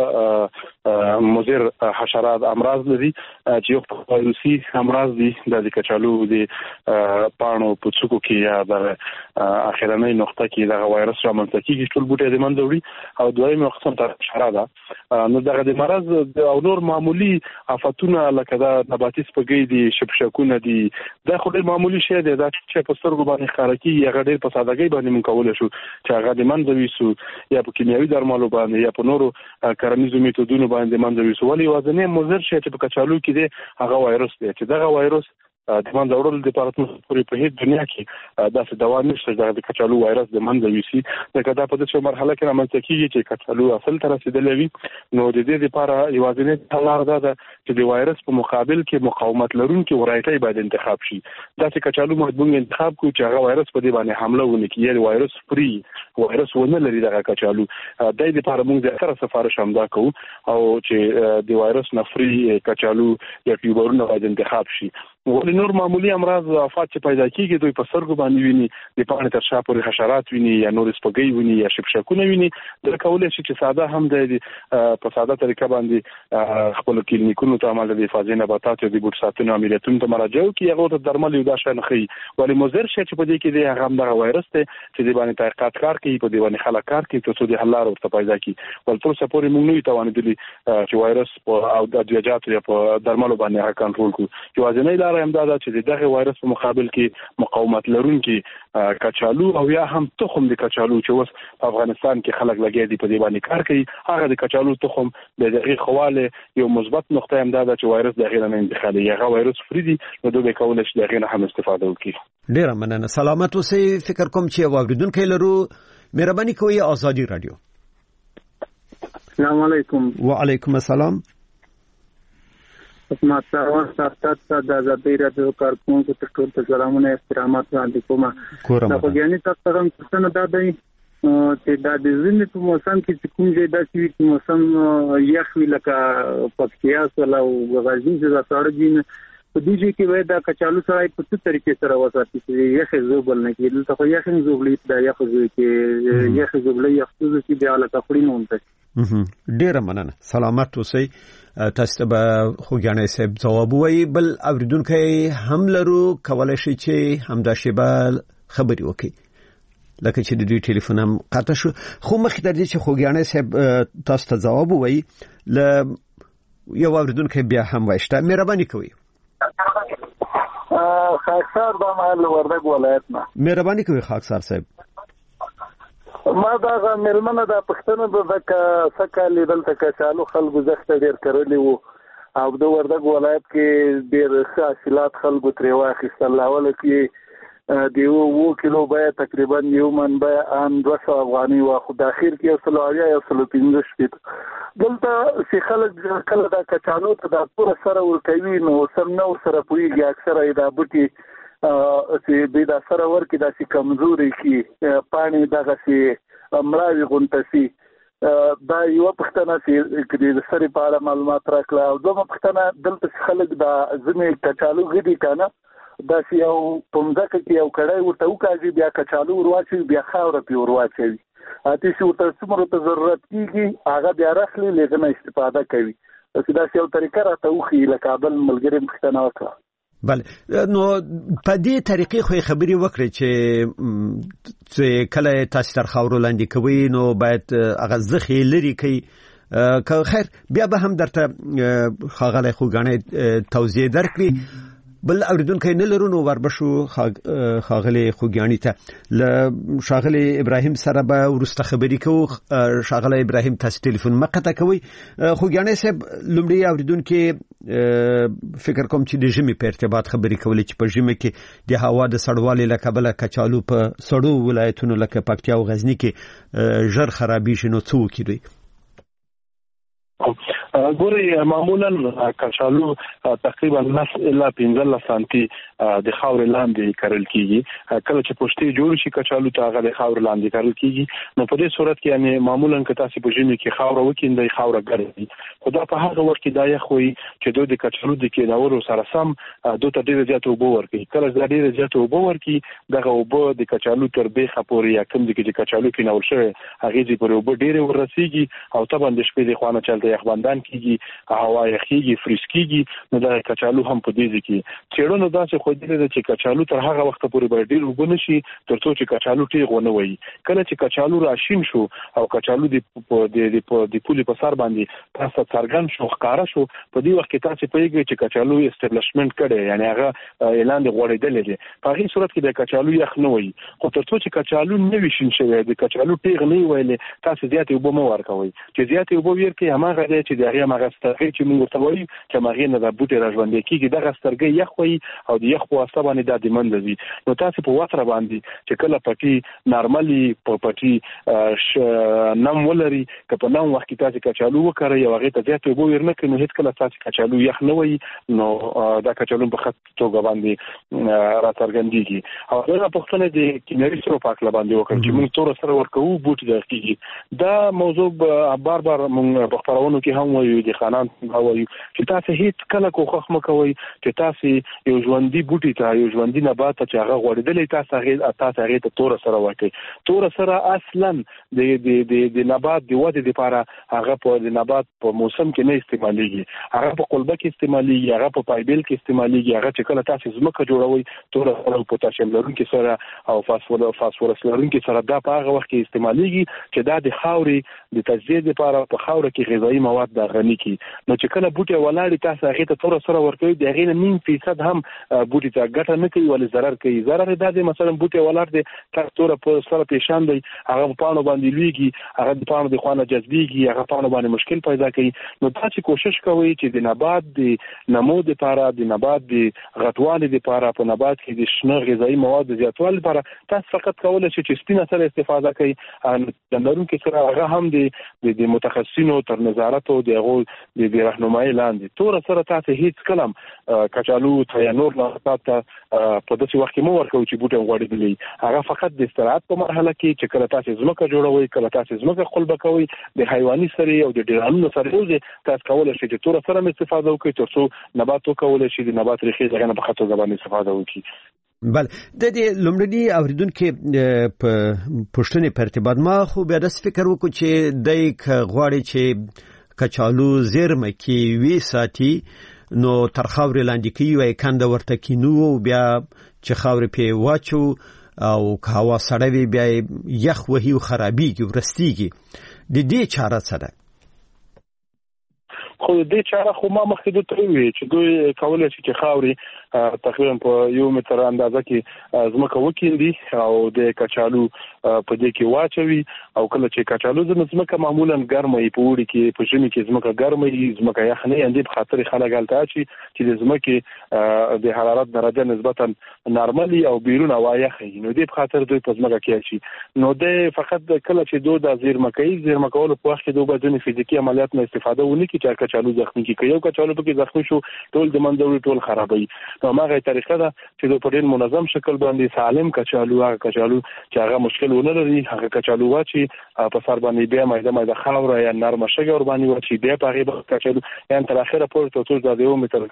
مضر حشرات امراض لري چې یو وایروسي امراض دي د کچالو د پاڼو پوڅکو کې یا د اخرنۍ نقطه کې د وایرس رامنځته کیږي ټول بوټي د منځ وړي او دویم قسم ته حشرات ده. نو دغه د مرض او نور معمولی آفتونه لکه دا نباتي سپږی دي، شپشکونه دي، دا خو ډېر معمولی شی دی دا چې په سترګو باندې ښکاره کیږي. هغه ډېر په سادهګۍ باندې مونږ کولی شو چې هغه د منځه ویسو یا په کیمیاوي درملو باندې یا په نورو کرنیزو میتودونو باندې منځه ویسو. ولې یوازینی مضر شی چې په کچالو کې دی هغه وایرس دی چې دغه وایرس د منځه وړل د پارتنو پورې په هیڅ دنیا کې داسې دوا نشته چې د کچالو وایرس د منځه ویسي. ځکه دا په داسې مرحله کې رامنځته کیږي چې کچالو اصل ته رسېدلی وي. نو د دې لپاره یوازینی لار دا ده چې د وایرس په مقابل کې مقاومت لرونکي ورایټۍ باید انتخاب شي. داسې کچالو باید موږ انتخاب کړو چې هغه وایرس په دې باندې حمله ونه کړي، یا وایرس فری وایرس ونه لري دغه کچالو. د دې لپاره موږ زیاتره سفارش همدا کوو او چې د وایرس نه فری کچالو یا ټیوبرونه باید انتخاب شي. ولې نور معمولی امراض او آفات چې پیدا کیږي دوی په سترګو باندې ویني، د پاڼې تر شا پورې حشرات ویني یا نور سپږی ویني یا شپشکونه ویني. دا کولای شي چې ساده هم د په ساده طریقه باندې خپل کلینیکونو ته عمل د حفاظي نباتات او د بوټ ساتنې عملیاتونو ته مراجعه وکړي. هغه د درمل یو دا شان خي. ولې مضر شي چې په دې کې د هغه هم دغه وایرس ته چې د باندې تحقیقات کار کوي، په دې باندې خلک کار کوي ترڅو د حل لار ورته پیدا کړي. ول تر څو پورې موږ نه توانېدلي چې وایرس او د ادویجات یا په درملو باندې هغه کنټرول کړو. یوازینی لار هم دا ده چې دغه وایرس په مقابل کې مقاومت لرونکي کچالو او یا هم تخم د کچالو چې اوس په افغانستان کې خلک لګیا دي په دې باندې کار کوي، هغه د کچالو تخم د دغه خواله یو مثبت نقطه هم ده چې وایرس دغه نه انتقالي، هغه وایرس فری دي. نو دوی کولای شي دغه نه هم استفاده وکړي. ډیر مننه. سلامت اوسئ. فکر کوم چې واوریدونکو لرو. مهرباني کوئ آزادی رادیو. السلام علیکم. وعلیکم السلام. خدمت سروان ساتات د آزادی رادیو کارکونکو ته ټول سلامونه احترامات وړاندې کوم. دا په یاني تاسو هم څنګه دا دی چې دا د ژمي په موسم کې چې کوم ځای داسې وي چې موسم یخ وي لکه پکتیا او غزني چې دا ساړه دي په دې کې وای دا کچالو سره په څه طریقې سره وساتي چې یخ زوبل نه کېدل. ته خو یخ زوبلې دا یخ زوي کې یخ زوبلې یخ چې بیا له کفړې مونته. ډیر مننه. سلامت اوسئ. تاسو به خوګانې صاحب جواب وایي. بل اوریدونکو هم لرو کولای شي چې همدا شیبه خبري وکړي لکه چې د دوی ټلیفون هم قطع شو. خو مخکې د دې چې خوګانې صاحب تاسو ته جواب وایي ل یو اوریدونکو بیا هم وایسته. مهرباني کوئ. خاکسار د محل وردګ ولایت نه. مهرباني کوئ خاکسار صاحب. ما دا ملمنه د پښتنو د سکه لیدل ته کچالو خلکو زخته ډیر کړلی وو او د وردګ ولایت کې ډیر حاصلات خلکو ترې واخیستل. اول کې د 1 کیلو بیه تقریبا یو من بیه ان 200 افغاني وا خو د اخر کې 115 شپږ دلته چې خلک کله دا کچالو ته د پور سره ورکوي نو سم نو سره پويږي اکثره دا بوټي چې به دا سره ورکی دا چې کمزوري شي پانی دغه چې امراض غونټسي. دا یو پښتنه چې د سری په اړه معلومات راکړه او دوه پښتنه دلته خلک دا زمي کچالو غدي کنه دا چې یو پمځکه کې یو کړای ورته وکړي بیا کچالو ورواچي بیا خاور په ورواچي اته شو ته څومره ته ضرورت کیږي هغه بیا راخلي لږه استفاده کوي. دا یو طریقه راته وخی لکه بل ملګری پښتنه وکړه. بله نو په دې طریقې خو خبري وکړي چې کله تاسو تر خاور لاندې کوي نو باید هغه زخه لري کوي. که خیر بیا به هم درته خاغله خوګانې توضیح درکړي. بل اوریدونکو نه لرونو وربشو خاغلی خوګیانی ته ل شاغلی ابراهیم سره به ورسته خبرې کو. شاغلی ابراهیم تاسو ټلیفون مقطع کوي. خوګیانی صاحب لومړی اوریدونکو فکر کوم چې د ژمي په ارتباط خبرې کولې چې په ژمي کې د هوا د سړوالي له کبله کچالو په سړو ولایتونو لکه پکتیا او غزنی کې ژر خرابې شنو څو کیږي. ګوري معمولا کچالو تقریبا 9 الی 15 سانتي د خاور لاندې کرل کیږي. کله چې پوښتې جوړ شي کچالو ته هغه د خاور لاندې کرل کیږي. نو په دې صورت کې یعنی معمولا که تاسو په ژمي کې خاور وکیندئ خاور ګرځي. خدا په هغه وخت کې دا یخ وي چې دوی د کچالو د کېداورو سره سم دوی ته ډېر زیات اوبه ورکوي. کله چې ډېر زیات اوبه ورکوي دغه اوبه د کچالو تر بیخه پورې یا کوم ځای کې کچالو کې نور شوی هغه دې پر اوبه ډېر ورسیږي او طبعا د شپې د خوانه چلته یخبندان کیږي هوا یخیږي فریز کیږي. نو دا کچالو هم په دې کې چېرونو داسې خو دې چې کچالو تر هغه وخت پورې ډېر اوبه نشي ترڅو چې کچالو ټیغ ونه وي. کله چې کچالو راشین شو او کچالو د پولې په سر باندې تاسو څرګند شو ښکارا شو په دې وخت کې تاسو پیږئ چې کچالو استابلیشمنت کړي یعنی هغه اعلان دی غوړېدل دي. په هغه صورت کې د کچالو یخ نه وي. خو ترڅو چې کچالو نه وشین شوی د کچالو ټیغ نه ویل تاسو زیات اوبه مو ورکوي. چې زیات اوبه ورکړي هماغه دی چې دغه مغسترګي چې موږ ورته وایو چې ماغې نه د بوټي راځوندې کیږي دغه سترګې یخ وي او د یخ په واسطه باندې د دمند دي. نو تاسو په وتر باندې چې کله پټي نارمالي په پټي نم ولري که په نم وخت کې تاسو کچالو وکړئ او هغه ته زیات اوبه ورنه کړئ نو هیڅ کله تاسو کچالو یخ نه وي. نو دا کچالو په خط توګه باندې راڅرګندېږي. او دا پښتنه د کیمیاوي سرو پاک لباندې وکړي چې موږ تور سره ورکو بوټي دقیقي. دا موضوع بار بار موږ په خبرونو کې هم وایو د خانان وایو چې تاسو هیڅ کله کوخخ مکوئ چې تاسو یو ژوندۍ بوټي ته یو ژوندۍ نبات ته چې هغه غوړېدلې تاسو هغه ته تور سره وکړئ. تور سره اصلا د نبات د ودې لپاره هغه په د نبات په موسم کې نه استعمالېږي. هغه په قلبه کې استعمالېږي هغه په پایبل کې استعمالېږي. هغه چې کله تاسو زمکه جوړوي تور سره پوتاشیم لرونکي سره او فاسفورس لرونکي سره دا په هغه وخت کې استعمالېږي چې دا د خاورې د تجزیه لپاره په خاوره کې غذایی مواد د غني کی. نو چې کله بوټي ولاړ تاسو هغه ته تور سره ورکوي د هغه 9% هم بوټي ته ګټه نه کوي ولې ضرر کوي. ضرر د مثلا بوټي ولاړ دي تاسو تور په سره پیشان دی هغه په پانو باندې لویږي هغه د پانو د خوانه جذبيږي هغه پانو باندې مشکل پیدا کوي. نو تاسو کوشش کوئ چې د نبات د نمو لپاره د نبات د غټوالي لپاره په نبات کې د شنه غذایی مواد زیاتوالي لپاره تاسو فقط کولای شئ چې سپینه سره استفاده کوئ. د نورونکو سره هغه هم د متخصصینو تر نظارت او د راهنمایي لاندې تور سره تاسو هیڅ کلم کچالو ته یا نور نباتات په داسې وخت کې مو ورکوي چې بوټي غوړېدلي. هغه فقط د استراحت په مرحله کې چې کله تاسو زمکه جوړوي کله تاسو زمکه خلبه کوي د حیواني سره او د ډیرانو سره یو تاسو کولای شئ چې تور سره استفاده وکړئ ترڅو نبات وکولای شي د نبات ریښې څنګه په خاطر باندې استفاده وکړي. بله د دې لومړني اوریدونکو په پښتنې په ارتباط ما خو بیا د فکر وکړ چې دای غواړي چې کچالو زیرمه کې وی ساتي نو تر خاورې لاندې کې وای کنده ورته کینو بیا چې خاورې په واچو او هوا سړوي بیا یخ وهي او خرابېږي ورستېږي. د دې چاره څه ده؟ خو دې چاره خو ما مخکې دوی وی چې دوی کولای شي چې خاورې تقریبا په 1 متر اندازه کې زمکه وکیندي او د کچالو په دې کې واچوي او کله چې کچالو زمکه معمولا ګرمه وي په وړي کې په ژمي کې زمکه ګرمه وي زمکه یخ نه اندي په خاطر خلک غلطه چې د زمکه د حرارت درجه نسبتا نارمالي او بیرون هوا یخ نو دې په خاطر دوی په زمکه کې شي. نو د فقط کله چې دوی د زیرمه کول په وخت کې دوی به د فزیکی عملیات نه استفاده ونی کی چې کچالو زخمی کی یو کچالو په کې زخمی شو ټول د منځوي ټول خرابوي. نو هغه طریقه ده چې دوی په ډېر منظم شکل باندې سالم کچالو هغه کچالو چې هغه مشکل ونه لري هغه کچالو واچي په سر باندې بیا مایده خاور یا نرم شګه ور باندې واچي بیا په هغه کچالو یان تر اخره پورې ټول د 1 متر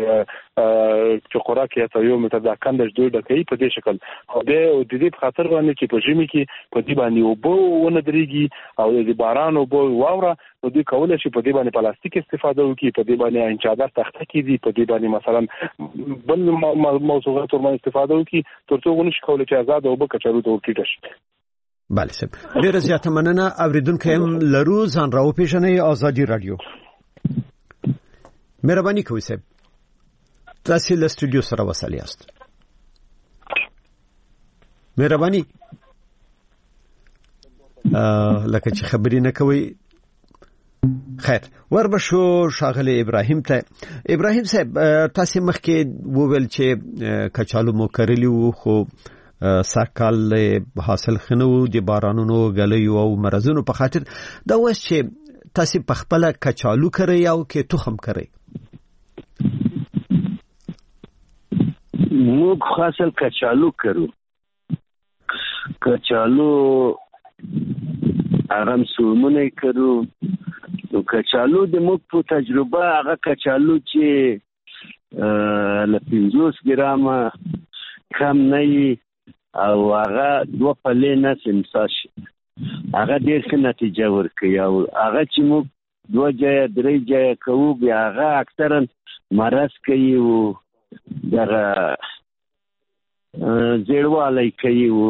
چقرا کې ته 1 متر د کندش دوی ډکې په دې شکل او د دې په خاطر باندې چې په ژمي کې په دې باندې وبو ونه دريږي او د باران وبو واوره نو دوی کولای شي په دې باندې پلاستیک استفاده وکړي په دې باندې انچادر تخته کې دي په دې باندې مثلا بل موضوعات ورمن استفاده وکړي ترڅو ونشي کولای چې آزاد او بکچالو ته ورکړي شي. بله سم ډیره زیاته مننه. اوریدونکو هم لرو ځان راو پیژنې ازادي رادیو مهرباني کوئ سم. تاسو له سټوډیو سره وصل یاست. مهرباني لکه چې خبرې نه کوي. خیر وربشو شاغله ابراهیم ته. ابراهیم صاحب تاسو مخکې وویل چې کچالو مو کرلی وو خو ساکال حاصل خنو د بارانونو غلیو او مرزونو په خاطر دا وس چې تاسو په خپل کچالو کري او کې تخم کري. موږ خاصل کچالو کرو. کچالو آرام سومونه کرو. نو کچالو د موږ په تجربه هغه کچالو چې له 50 ګرامه کم نه او هغه 2 پلې نه سمساش هغه ډېر ښه نتیجه ورکوي او هغه چې موږ 2 ځای 3 ځای کوو بیا هغه اکثرا مرض کوي او دغه زیړوالی کوي او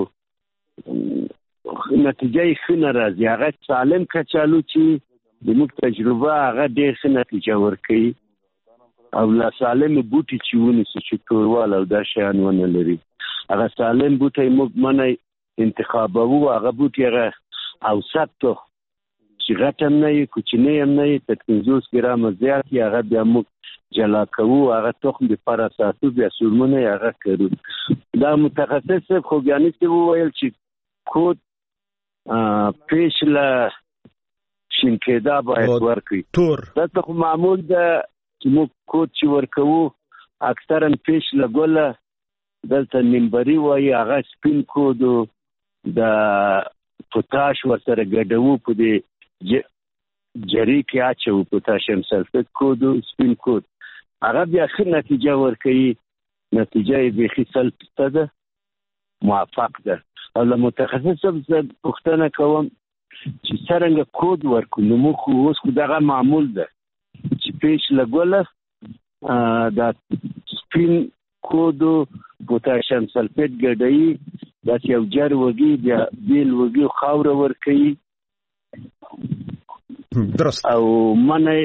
نتیجه یې ښه نه راځي. هغه سالم کچالو چې د موږ تجربه هغه ډېر ښه نتیجه ورکوي او لا سالم بوټي چې ونیسي چې توروالی او دا شیان ونه لري هغه سالم بوټی موږ منی انتخابوو. هغه بوټي هغه اوسط تو چې غټ هم نه وي کوچنی هم نه وي 50 ګرامه زیات یې هغه بیا موږ جلا کوو. هغه تخم دپاره ساتو بیا سورمونه یې هغه کرو. دا متخصص صاحب خوږیاني صاحب وویل چې کود پیش له شین کېدا باید ورکړي. دلته خو معمول ده چې موږ کود چې ورکوو اکثرا پیش له ګله دلته نیمبري وایي هغه سپین کود د پوتاش ورسره ګډوو په دې جری کې اچوو پوتاشیم سلفیت کود سپین کود هغه بیا ښه نتیجه ورکوي. نتیجه یې بیخي 100% ده موفق ده. او له متخصص پوښتنه کوم چې څرنګه کود ورکو. نو موږ اوس خو دغه معمول ده چې پیش له ګله د سپین کود پوتاشیم سلفیت ګډوي داسې یو جر وږي بیا بیل وږي خاوره ورکوي درست او منی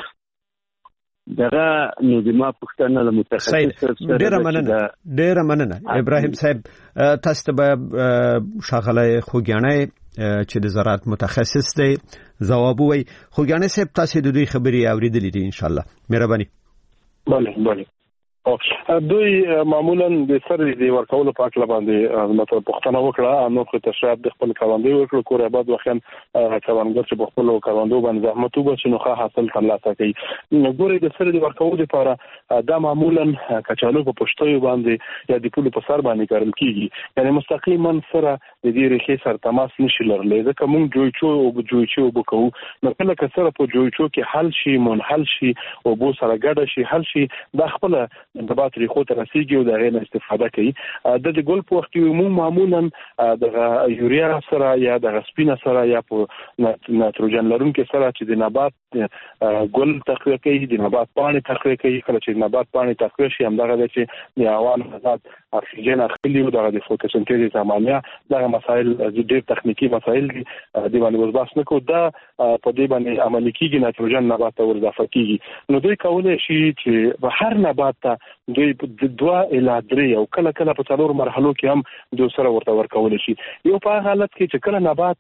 دغه نو د ما پښتنه له متخصص سره ډیره مننه ابراهیم صاحب. تاسو ته شاغله خوږیانه چې د زراعت متخصص دی ځواب وي. خوږیانه صاحب تاسو د دوی خبري اوریدلې دي ان شاء الله. مهرباني. بله دوی معمولا د سر دی ورکول په اړه باندې مطلب پښتنه وکړه نو خو تشریح د خپل کاروندې وکړو کور آباد وخت کاروندګر چې په خپل کاروندو باندې زحمت وباسي نو ښه حاصل ترلاسه کوي. ګوري د سر دی ورکول لپاره دا معمولا کچالو په پښتو باندې یا د پولو په سر باندې کارل کیږي یعنی مستقیما سره د دې ریښې سره تماس نشي لرلی ځکه موږ جوړچو وکړو نو کله که سره په جوړچو کې حل شي منحل شي او بو سره ګډ شي حل شي دا خپل د باتري خو ته رسیږي او د غیر استفاده کوي. د ګل په وخت کې موږ معمولا د یوریا سره یا د سپینا سره یا په نایتروجن لرونکو سره چې د نبات ګل تقویه کوي د نبات پاڼې تقویه کوي. کله چې نبات پاڼې تقویه شي هم دغه چې د هوا غذات اکسیجن اخلي او دغه د فوتوسنتیز عملیه دغه مسائل ډېر تخنیکی مسائل دي د باندې وزباس نه کو دا په دې باندې عملي کیږي نایتروجن نبات ته ورځافه کیږي. نو دوی کولای شي چې په هر نبات ته دوی 2 الی 3 او کله په 4 مرحلو کې هم دوی سره ورته ورکول شي. یو په حالت کې چې کله نبات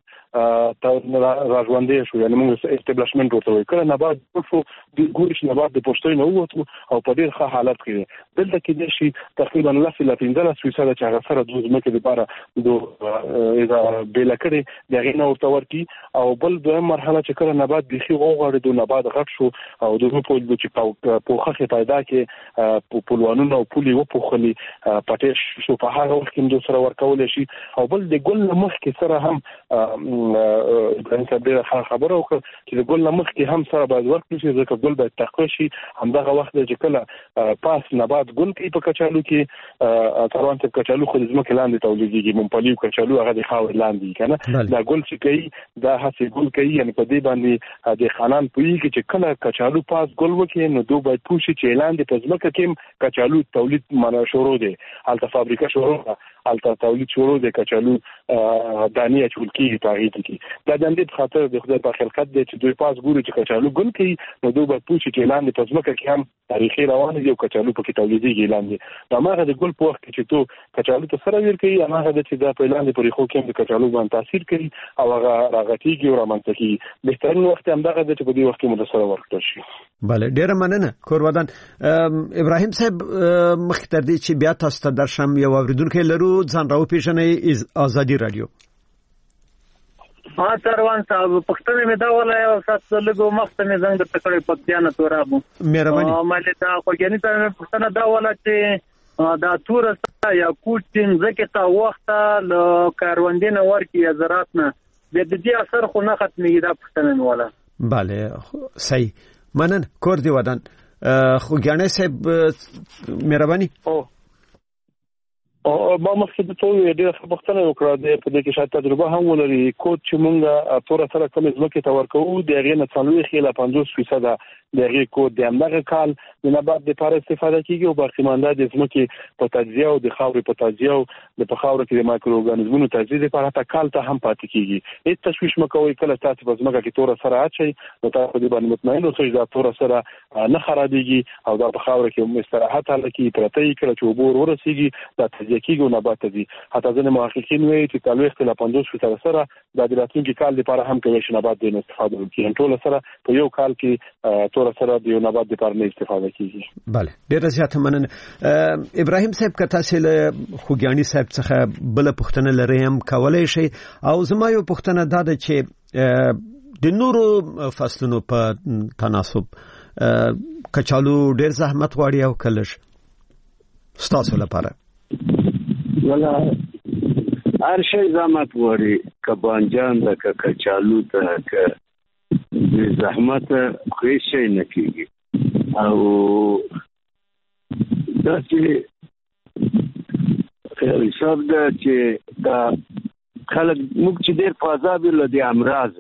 راځوندې شو یعنی موږ استابلیشمنت ورته وایو کله نبات شو د ګورش نبات د پښتو نه ووتو او په ډېر ښه حالت کې دلته کې د شي تقریبا 15% چې هغه سره د ځمکې لپاره د اذا بیل کړي دغه نه ورته ورتي او بل دویم مرحله چې کله نبات بيخي وغوړي د نبات غټ شو او د په چې پوخه پیدا کې پولوانونه او پولي وپوخلي پټیش شو په هغه وخت کې د سره ورکول شي او بل د ګل مخ کې سره هم ابراهیم صاحب خبره وکړه چې د ګل مخ کې هم سره باید ورکړي چې ځکه ګل باید تقوی شي همدغه وخت چې کله پاس نبات ګل کې په کچالو کې تروان ته کچالو خو د ځمکې لاندې تولیدېږي مونپلی کچالو هغه د خاور لاندې کنه دا ګل چې کوي دا هڅه ګل کوي یعنی په دې باندې د خانان پویږي چې کله کچالو پاس ګل وکړي نو دوی باید پوښي چې لاندې په ځمکه کې کچالو تولید منه شروع دي حالت فابریکه شروع الته تولید شروع د کچالو دانې چول کیږي تاریخ کی دا د دې خاطر د خدای په خلقت د چې دوی پاس ګوري چې کچالو ګل کوي نو دوی به پوښتنه کې اعلان د پزماکه کې هم تاریخي روان دي او کچالو په کې تولیدي اعلان دي دا ماغه د ګل په وخت کې چې تو کچالو ته سره ور کوي هغه د چې د اعلان په خو کې د کچالو باندې تاثیر کوي او هغه راغتيږي او رامنځته کیږي بهترین وخت هم دغه د چې په دې وخت کې مدرسه ورکړل شي. بله ډیره مننه کورودان. ابراهیم صاحب مختر دي چې بیا تاسو ته درشم یو اوریدونکو لرو ځان راو پیژنې ازادي رادیو. سروان صاحب پښتنه مې دا ولای او سات لګو مخته مې زنګ ته کړې پکتیانه تورابو مهرباني مالې دا خوګنی ته پښتنه دا ولای چې دا تور یا کوټین زکه تا وخت له کاروندینه ورکی زراعت نه د دې اثر خو نه ختمي دا پښتنه ولا. بله صحیح منن کور دی ودان خوګنی صاحب مهرباني. او ما مخکې د ټولو ډېر خبرتنه وکړه د په دې کې شاید تجربه هم ولري کوټ چې مونږه تور سره کوم ځمکه ته ورکوو د هغې نه 50% د هغې کوټ د همدغه کال د نبات د لپاره استفاده کیږي او باقي مانده د ځمکې په تجزیه او د خاورې په تجزیه او د په خاورو کې د مایکرو ارګانیزمونو تجزیه لپاره حتی کال ته هم پاتې کیږي. هیڅ تشویش مکوئ کله تاسو په ځمکه کې تور سره اچي نو تاسو دې باندې مطمئن اوسئ چې دا تور سره نه خرابېږي او دا په خاورو کې استراحت لکه پرته کله چې وبور ورسیږي دا تجزیه کیږي نبات دي. حتی ځنه محققین وایي چې تلويخ له 50% سره د راتلونکي کال لپاره هم کوي چې نبات د استفاده وکړي. ټول سره په یو کال کې تور سره د نبات لپاره نه استفاده کیږي. بله ډیره زیاته مننه. ابراهیم صاحب که تاسو له خوګیانی صاحب څخه بل پوښتنه لرئ هم کولای شئ او زما یو پوښتنه دا ده چې د نورو فصلونو په تناسب کچالو ډیر زحمت غواړي او کلش ستاسو لپاره ولا هر شي زحمت غواړي کبانجان د کچالو ته د زحمت خو شي نه کیږي او دا چې حساب ده چې دا خلک موږ چې ډېر په عذاب یو د امراض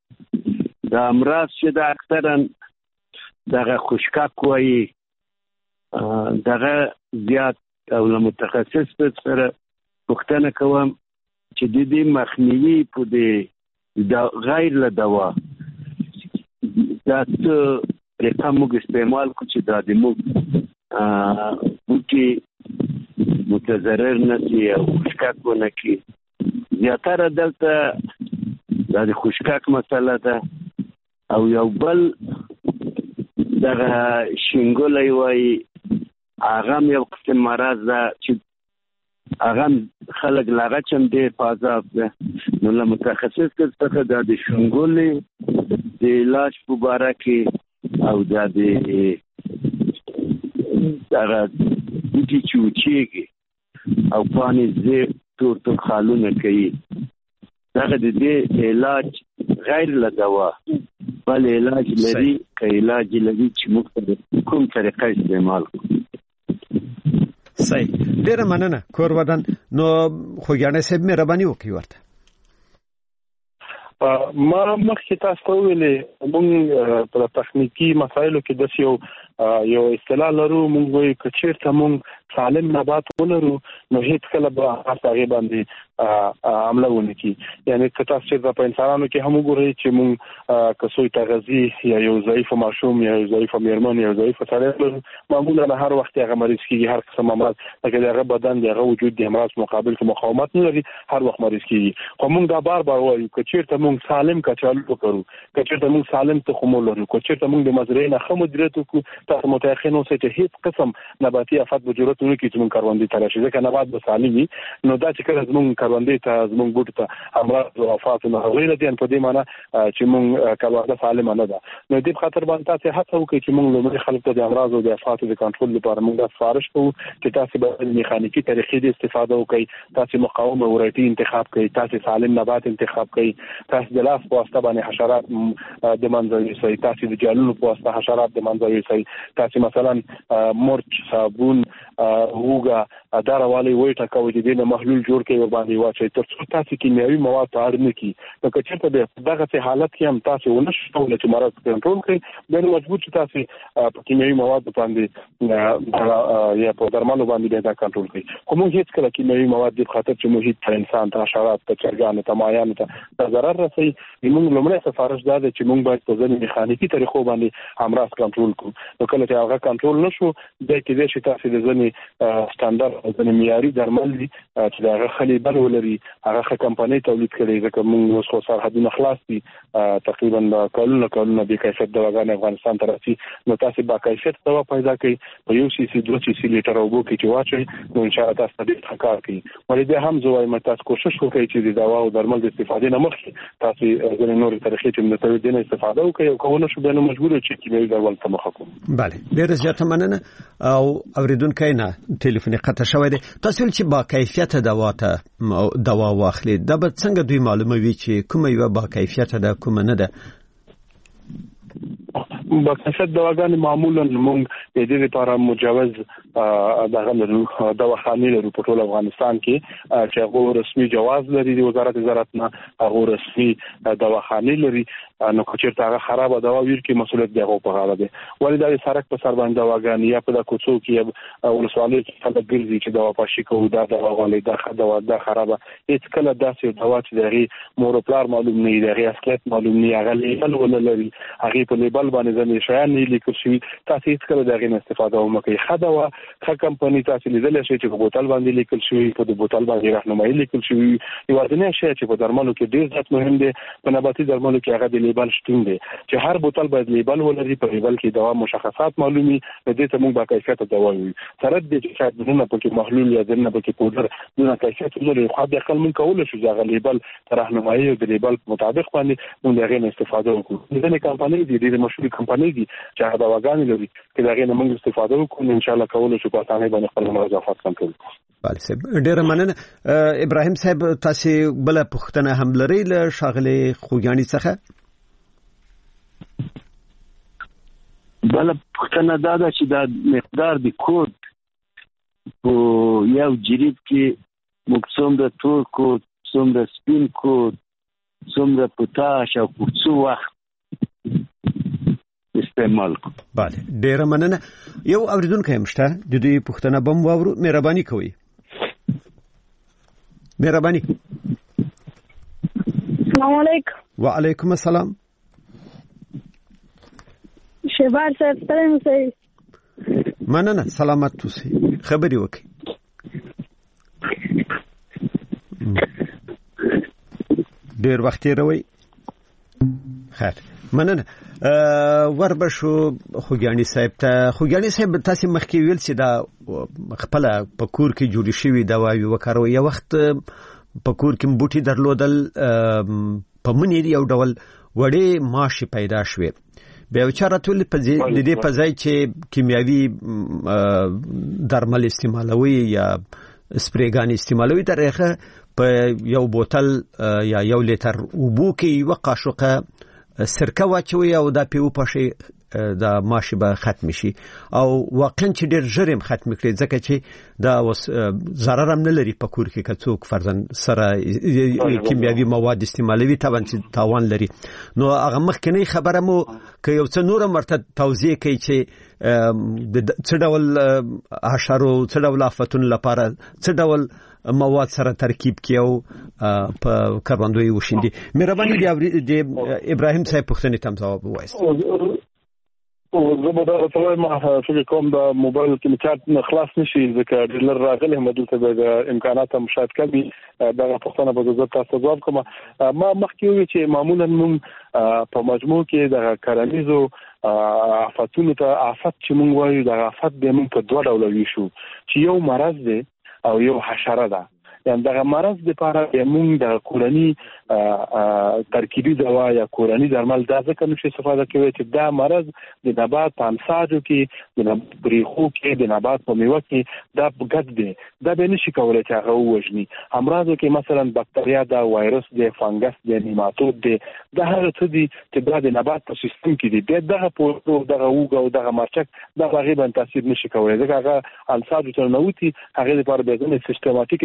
چې دا اکثرا دغه خوشکاک وایي دغه زیات او له متخصص سره پوښتنه کوم چې د دې مخنیوي په دې غیر له دوا دا څه طریقه موږ استعمال کو چې دا د موږ بوټي متضرر نه شي او خوشکاک ونه کړي. زیاتره دلته دا د خوشکاک مسله ده او یو بل دغه شینګولی وایي هغه یو قسم مرض ده چې هغه خلک لاغه چم ډېر په عذاب ده. نو له متخصص څخه دا د شینګولي د علاج په باره کې او دا د دغه بوټي چې وچېږي او پاڼې زیب تور خالونه کوي دغه د دې علاج غیر له دوا بل علاج لري که علاج لري چې موږ کوم طریقه استعمال کوو. صحیح ډیره مننه کورودان. نو خوګیانی صاحب مهرباني وکړئ ورته. ما مخکې تاسو ته ویلې موږ په تخنیکی مسایلو کې د یو اصطلاح لرو موږ وایو چې چیرته موږ سالم نبات ولرو نو هیڅ کله به هغه باندې عمله ونه کی. یعنی که تاسو چې په انسانانو کې هم وګورئ چې موږ کسوی تغذی یا یو ضعیف ماشوم یا یو ضعیف میرمن یا ضعیف سړی معمولا هر وخت هغه مریض کیږي هر قسم امراض لکه دغه بدن دغه وجود د امراض مقابل کې مقاومت نه لري هر وخت مریض کیږي. خو موږ دا بار وایو چې چیرته موږ سالم کچالو وکړو چې چیرته موږ سالم تخم ولرو چې چیرته موږ د مزرعې نه خمو درته کو تاسو متأخرین اوسئ چې هیڅ قسم نباتي افات به ضرورت نه کوي چې موږ کاروندې ته راشي ځکه نبات به سالم وي. نو دا چې کله موږ کاروندې ته موږ بوټ ته امراض او افات نه غوړي دي په دې معنی چې موږ کاروانده سالم نه ده. نو دې خاطر باندې تاسو هڅه وکړئ چې موږ لومړی خلک ته د امراض او د افات د کنټرول لپاره موږ سفارش کوو چې تاسو به میخانیکی طریقې د استفاده وکړئ تاسو مقاومه ورایټي انتخاب کړئ تاسو سالم نبات انتخاب کړئ تاسو د لاس په واسطه باندې حشرات د منځوي سي تاسو د جالونو په واسطه حشرات د منځوي سي تاسو مثلا مرچ صابون هوګه اداره والی وایټه کوي چې د محلول جوړ کړي ور باندې باندې واچي ترڅو تاسو کیمیاوي مواد اړ نه کی نو که چېرته دغه حالت کې هم تاسو ونشئ کولای چې مرض کنټرول کړئ بل مجبور چې تاسو په کیمیاوي مواد باندې یا په درملو باندې دا کنټرول کړئ کوم هیڅ کله کیمیاوي مواد د خاطر چې محیط ته انسان ته حشرات ته چرګانو ته مایانو ته ضرر رسوي موږ لومړی سفارش دا ده چې موږ باید په ځینې میخانیکي طریقو باندې امراض کنټرول کړو نو کله چې هغه کنټرول نشو د کېدای شي تاسو د ځینې سټانډرډ او ځینې معیاري درمل دي چې هغه خلی بل ولري هغه کمپنۍ تولید کړي ځکه موږ اوس خو سرحدونه خلاص دي تقریبا کلونه به کیفیت دواګانې افغانستان ته راځي نو تاسو با کیفیت دوا پیدا کړئ په یو سی سی 2 سی لیټر اوبو کې چې واچي نو ان شاء الله تاسو دې کار کوي ولې د هم زوای متاس کوشش وکړئ چې د دوا او درمل د استفادې نه مخکې تاسو ځینې نور طریقې چې د تولید نه استفاده وکړئ او کوونه شو به مجبور چې کیمیاوي درمل ته مخه کوم بله ډېر زیاته مننه او اوریدونکو نه ټلیفون قطع شوی دی تاسو چې با کیفیت دوا واخلي دا به څنګه دوی معلوموي چې کومه یو با کیفیت ده کومه نه ده با کیفیت دواګانې معمولا موږ د دې لپاره مجوز دغه دواخانې لرو په ټول افغانستان کې چې هغه رسمي جواز لري د وزارت زراعت نه هغه رسمي دواخانې لري نو چې هغه خراب دوا ویر کې مسؤلیت دی هغه په غاړه دی ولې دا سرک په سر باندې دواګانې یا په د کوڅو کې ولسوالۍ کې خلک ګرځي چې دوا پاشي کوي دا دوا غوړي دا دوا خرابه هیڅ کله داسې دوا چې دغه مورپلار معلوم نه دی دغه اصلیت معلوم نه هغه لیبل ولري هغه په لیبل باندې ځنې شیان نه لیکل شوي تاسو هیڅ کله دغه نه استفاده وکړئ خدوا ښه کمپنۍ تاسو لیدل شي چې په بوتل باندې لیکل شوی په د بوتل باندې راهنمایي لیکل شوی یو ځنه شی چې په درملو کې ډیر ځات مهم دی په نباتي درملو کې هغه د لیبل شتون دی چې هر بوتل باید لیبل ولري په لیبل کې دوا مشخصات معلومي د دې ته موږ با کیفیت دوا وي سره د چې شاید نه پکې محلول یا نه پکې پودر نه کیفیت لري خو د خپل من کول شو ځای لیبل راهنمایي د لیبل مطابق باندې موږ دغه استفاده وکړو ځینې کمپنۍ دي د مشهور کمپنۍ دي چې هغه دواګانې لري چې دغه نه موږ استفاده وکړو ان شاء الله کول شو په اسانه باندې خپل مضافات کنټرول کړو بله صاحب ډیره مننه ابراهیم صاحب تاسو بل پوښتنه هم لرئ له ښاغلي خوګیاڼي څخه بل پوښتنه دا ده چې دا مقدار د کود په یو جریب کې موږ څومره تور کود څومره سپین کود څومره پوتاش او څو وخت استعمال کو بله ډیره مننه یو اوریدونکو هم شته د دوی پوښتنه بم واورو مهرباني کوئ مهرباني السلام علیکم وعلیکم السلام شهبار صاحب ستړی اوسئ مننه سلامت اوسئ خبرې وکړئ ډېر وخت تېروئ خیر مننه وربشو خوګیاڼي صاحب ته خوګیاڼي صاحب تاسو مخکې ویل چې دا خپل په کور کې جوړ شوی دواوی وکړو یو وخت په کور کې بوټي درلودل په منیر یو ډول وړې ماشي پیدا شوه بیا چاره ټول په دې په ځای چې کیمیاوي درمل استعمالوي یا سپریګان استعمالوي طریقه په یو بوتل یا یو لیټر اوبو کې یو قاشقه سرکه واچوي او دا پیو پاشي دا ماشي به ختم شي او واقعا چې ډېر ژر هم ختم کړي ځکه چې دا ضرر هم نه لري په کور کې که څوک فرضاً سره کیمیاوي مواد استعمالوي تاوان لري نو هغه مخکنی خبره مو که یو څه نور مرته توضیح کوي چې څه ډول حشرو څه ډول آفتونو لپاره څه ډول مواد سره ترکیب کیو په کاربندوی وشیندي مهرباني دی ابراهیم صاحب پوښتنې تم جواب وایست او زه به دا ټول ما فکر کوم دا موبایل کې چارت خلاص نشي ځکه ډیلر راغلی هم دلته د امکانات هم شاید کمی دا پوښتنه به زه تاسو جواب کوم ما مخکې وی چې معمولا موږ په مجموع کې د کرنیزو آفاتونو ته آفت چې موږ وایو د آفت د موږ په دوه ډول ویشو چې یو مرض دی او یو حشره ده یعنی دغه مرض لپاره موږ د کورنی ترکیبي دوا یا کورنی درمل دا ځکه نشي استفاده کوي چې دا مرض د نبات په انساجو کې د نبات پریخو کې د نبات په میوه کې دا ګډ دی دا به نشي کولای چې هغه ووژني امراضو کې مثلا بکتریا دا وایرس دی فنګس دی نیماتود دی دا هغه څه دي چې د نبات په سیستم کې دي دغه پورو دغه وګ او دغه مرچک دا غیبا تاثیر نشي کولای ځکه هغه انساجو ته نوتی هغه لپاره به ځنه سیستماتیک دواګان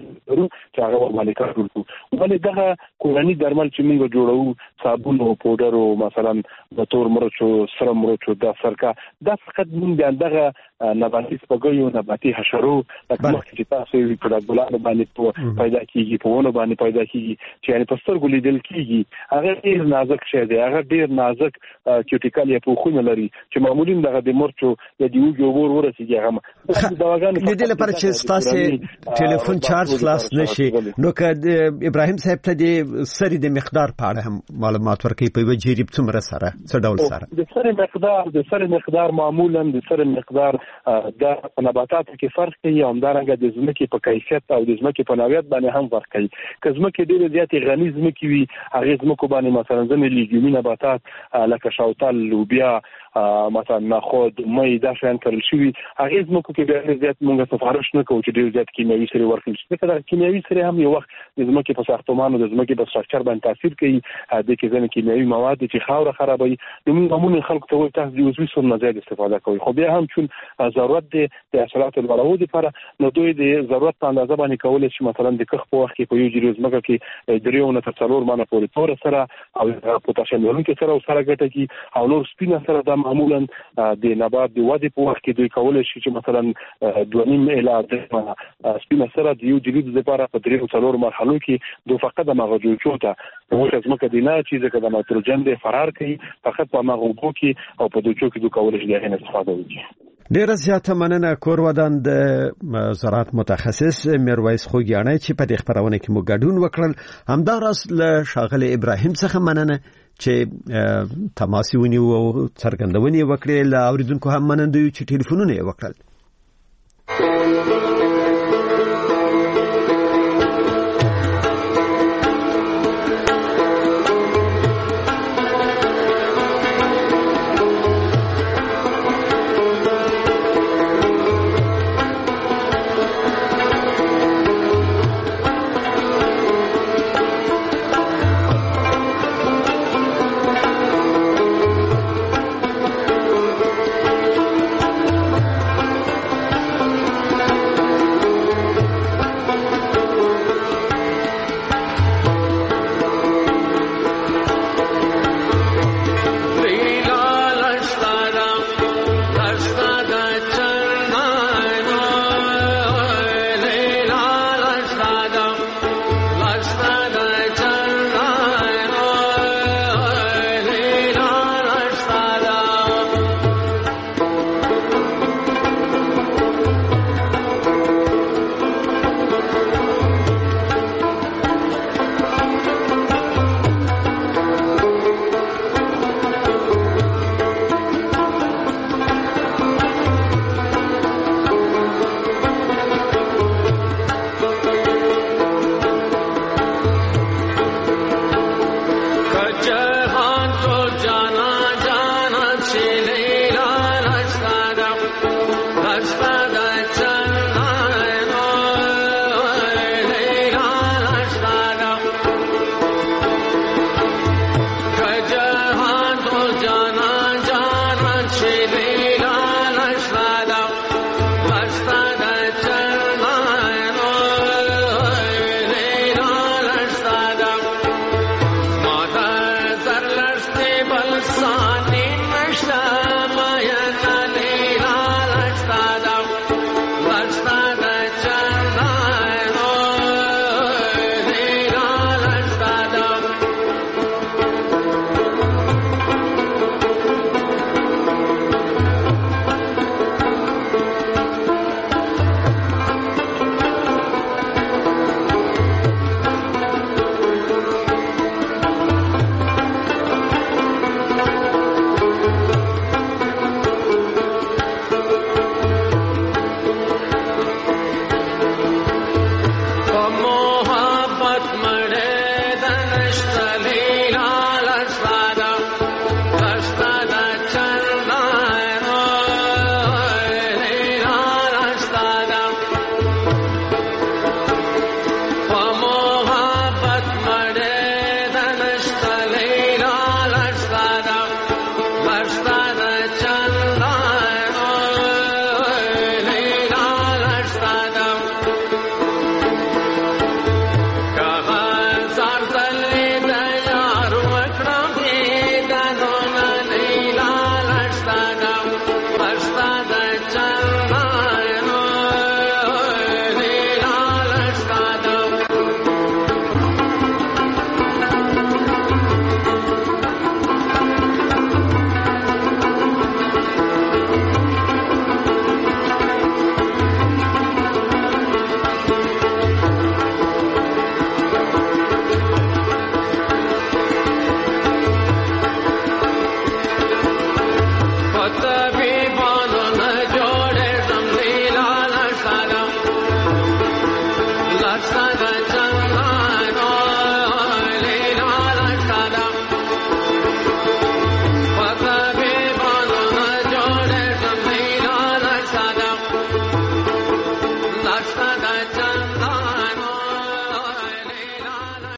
درو چې هغه باندې کار وکړو. ولې دغه کورنی درمل چې موږ جوړو صابون او پودر او مثلا د تور مرچ او سره مرچ او د سرکه د فقط موږ دغه نباتي سپګیو نباتي حشرو لکه چې تاسو یې په ګلانو باندې پیدا کیږي په ونه باندې پیدا کیږي چې یعنی په سترګو لیدل کیږي. هغه ډیر نازک شی دی، هغه ډیر نازک کیوټیکل یا پوښونه لري چې معمولی دغه د مرچو د دیوګو ور ورسیږي. هغه دواګانې د دې لپاره چې تاسو ټلیفون چارج خلاص نشي نو که ابراهیم صاحب ته د سری د مقدار په اړه هم معلومات ورکړي په وجیب څومره سره څه ډول سره د سری مقدار معمولا د سری مقدار د نباتاتو کې فرق کوي او همدارنګه د ځمکې په کیفیت او د ځمکې په نوعیت باندې هم فرق کوي. که ځمکې ډېرې زیاتې غني ځمکې وي هغه ځمکو باندې مثلا ځینې لیګیومي نباتات لکه شوتل، لوبیا، مثلا نخود، مې دا شیان کرل شوي هغه ځمکو کې ډېر زیات موږ سفارش نه کوو چې ډېر زیات کیمیاوي سرې ورکړل شي. دا کیمیاوي سرې هم یو وخت د ځمکې په ساختمان او د ځمکې په سټرکچر باندې تاثیر کوي. د کې ځینې کیمیاوي مواد چې خاور خرابوي نو موږ عمومي خلکو ته وایي تاسو د عضوي سون نه زیات استفاده کوئ. خو بیا هم چون ضرورت دی د حاصلاتو لوړولو لپاره نو دوی د ضرورت په اندازه باندې کولای شي مثلا د کښ په وخت کې په یو جریز ځمکه کې 3 نه تر 4 مانه پورې تور سره او پوتاشیم لرونکي سره او سره ګټه کی او نور سپینه سره د معمولا د نبات د وادي په وخت کې دوی کولای شي چې مثلا 2.5 الی 3 سپینه سره د یو جریز لپاره په 3-4 مرحلو کې دوه فقط د مغجو چوته او ځمکه د نه چې د نایتروجن د فرار کوي فقط په مغجو کې او په دوه کې دوی کولای شي د هغه استفاده وکړي. ډیره زیاته مننه کورودان د زراعت متخصص میرویس خوګیانی چې په دې خبرونه کې مو ګډون وکړل. همداراز له شاغله ابراهیم څخه مننه چې تماس ونیو او څرګندونې وکړې. له اوریدونکو هم مننه چې ټلیفونونه وکړل.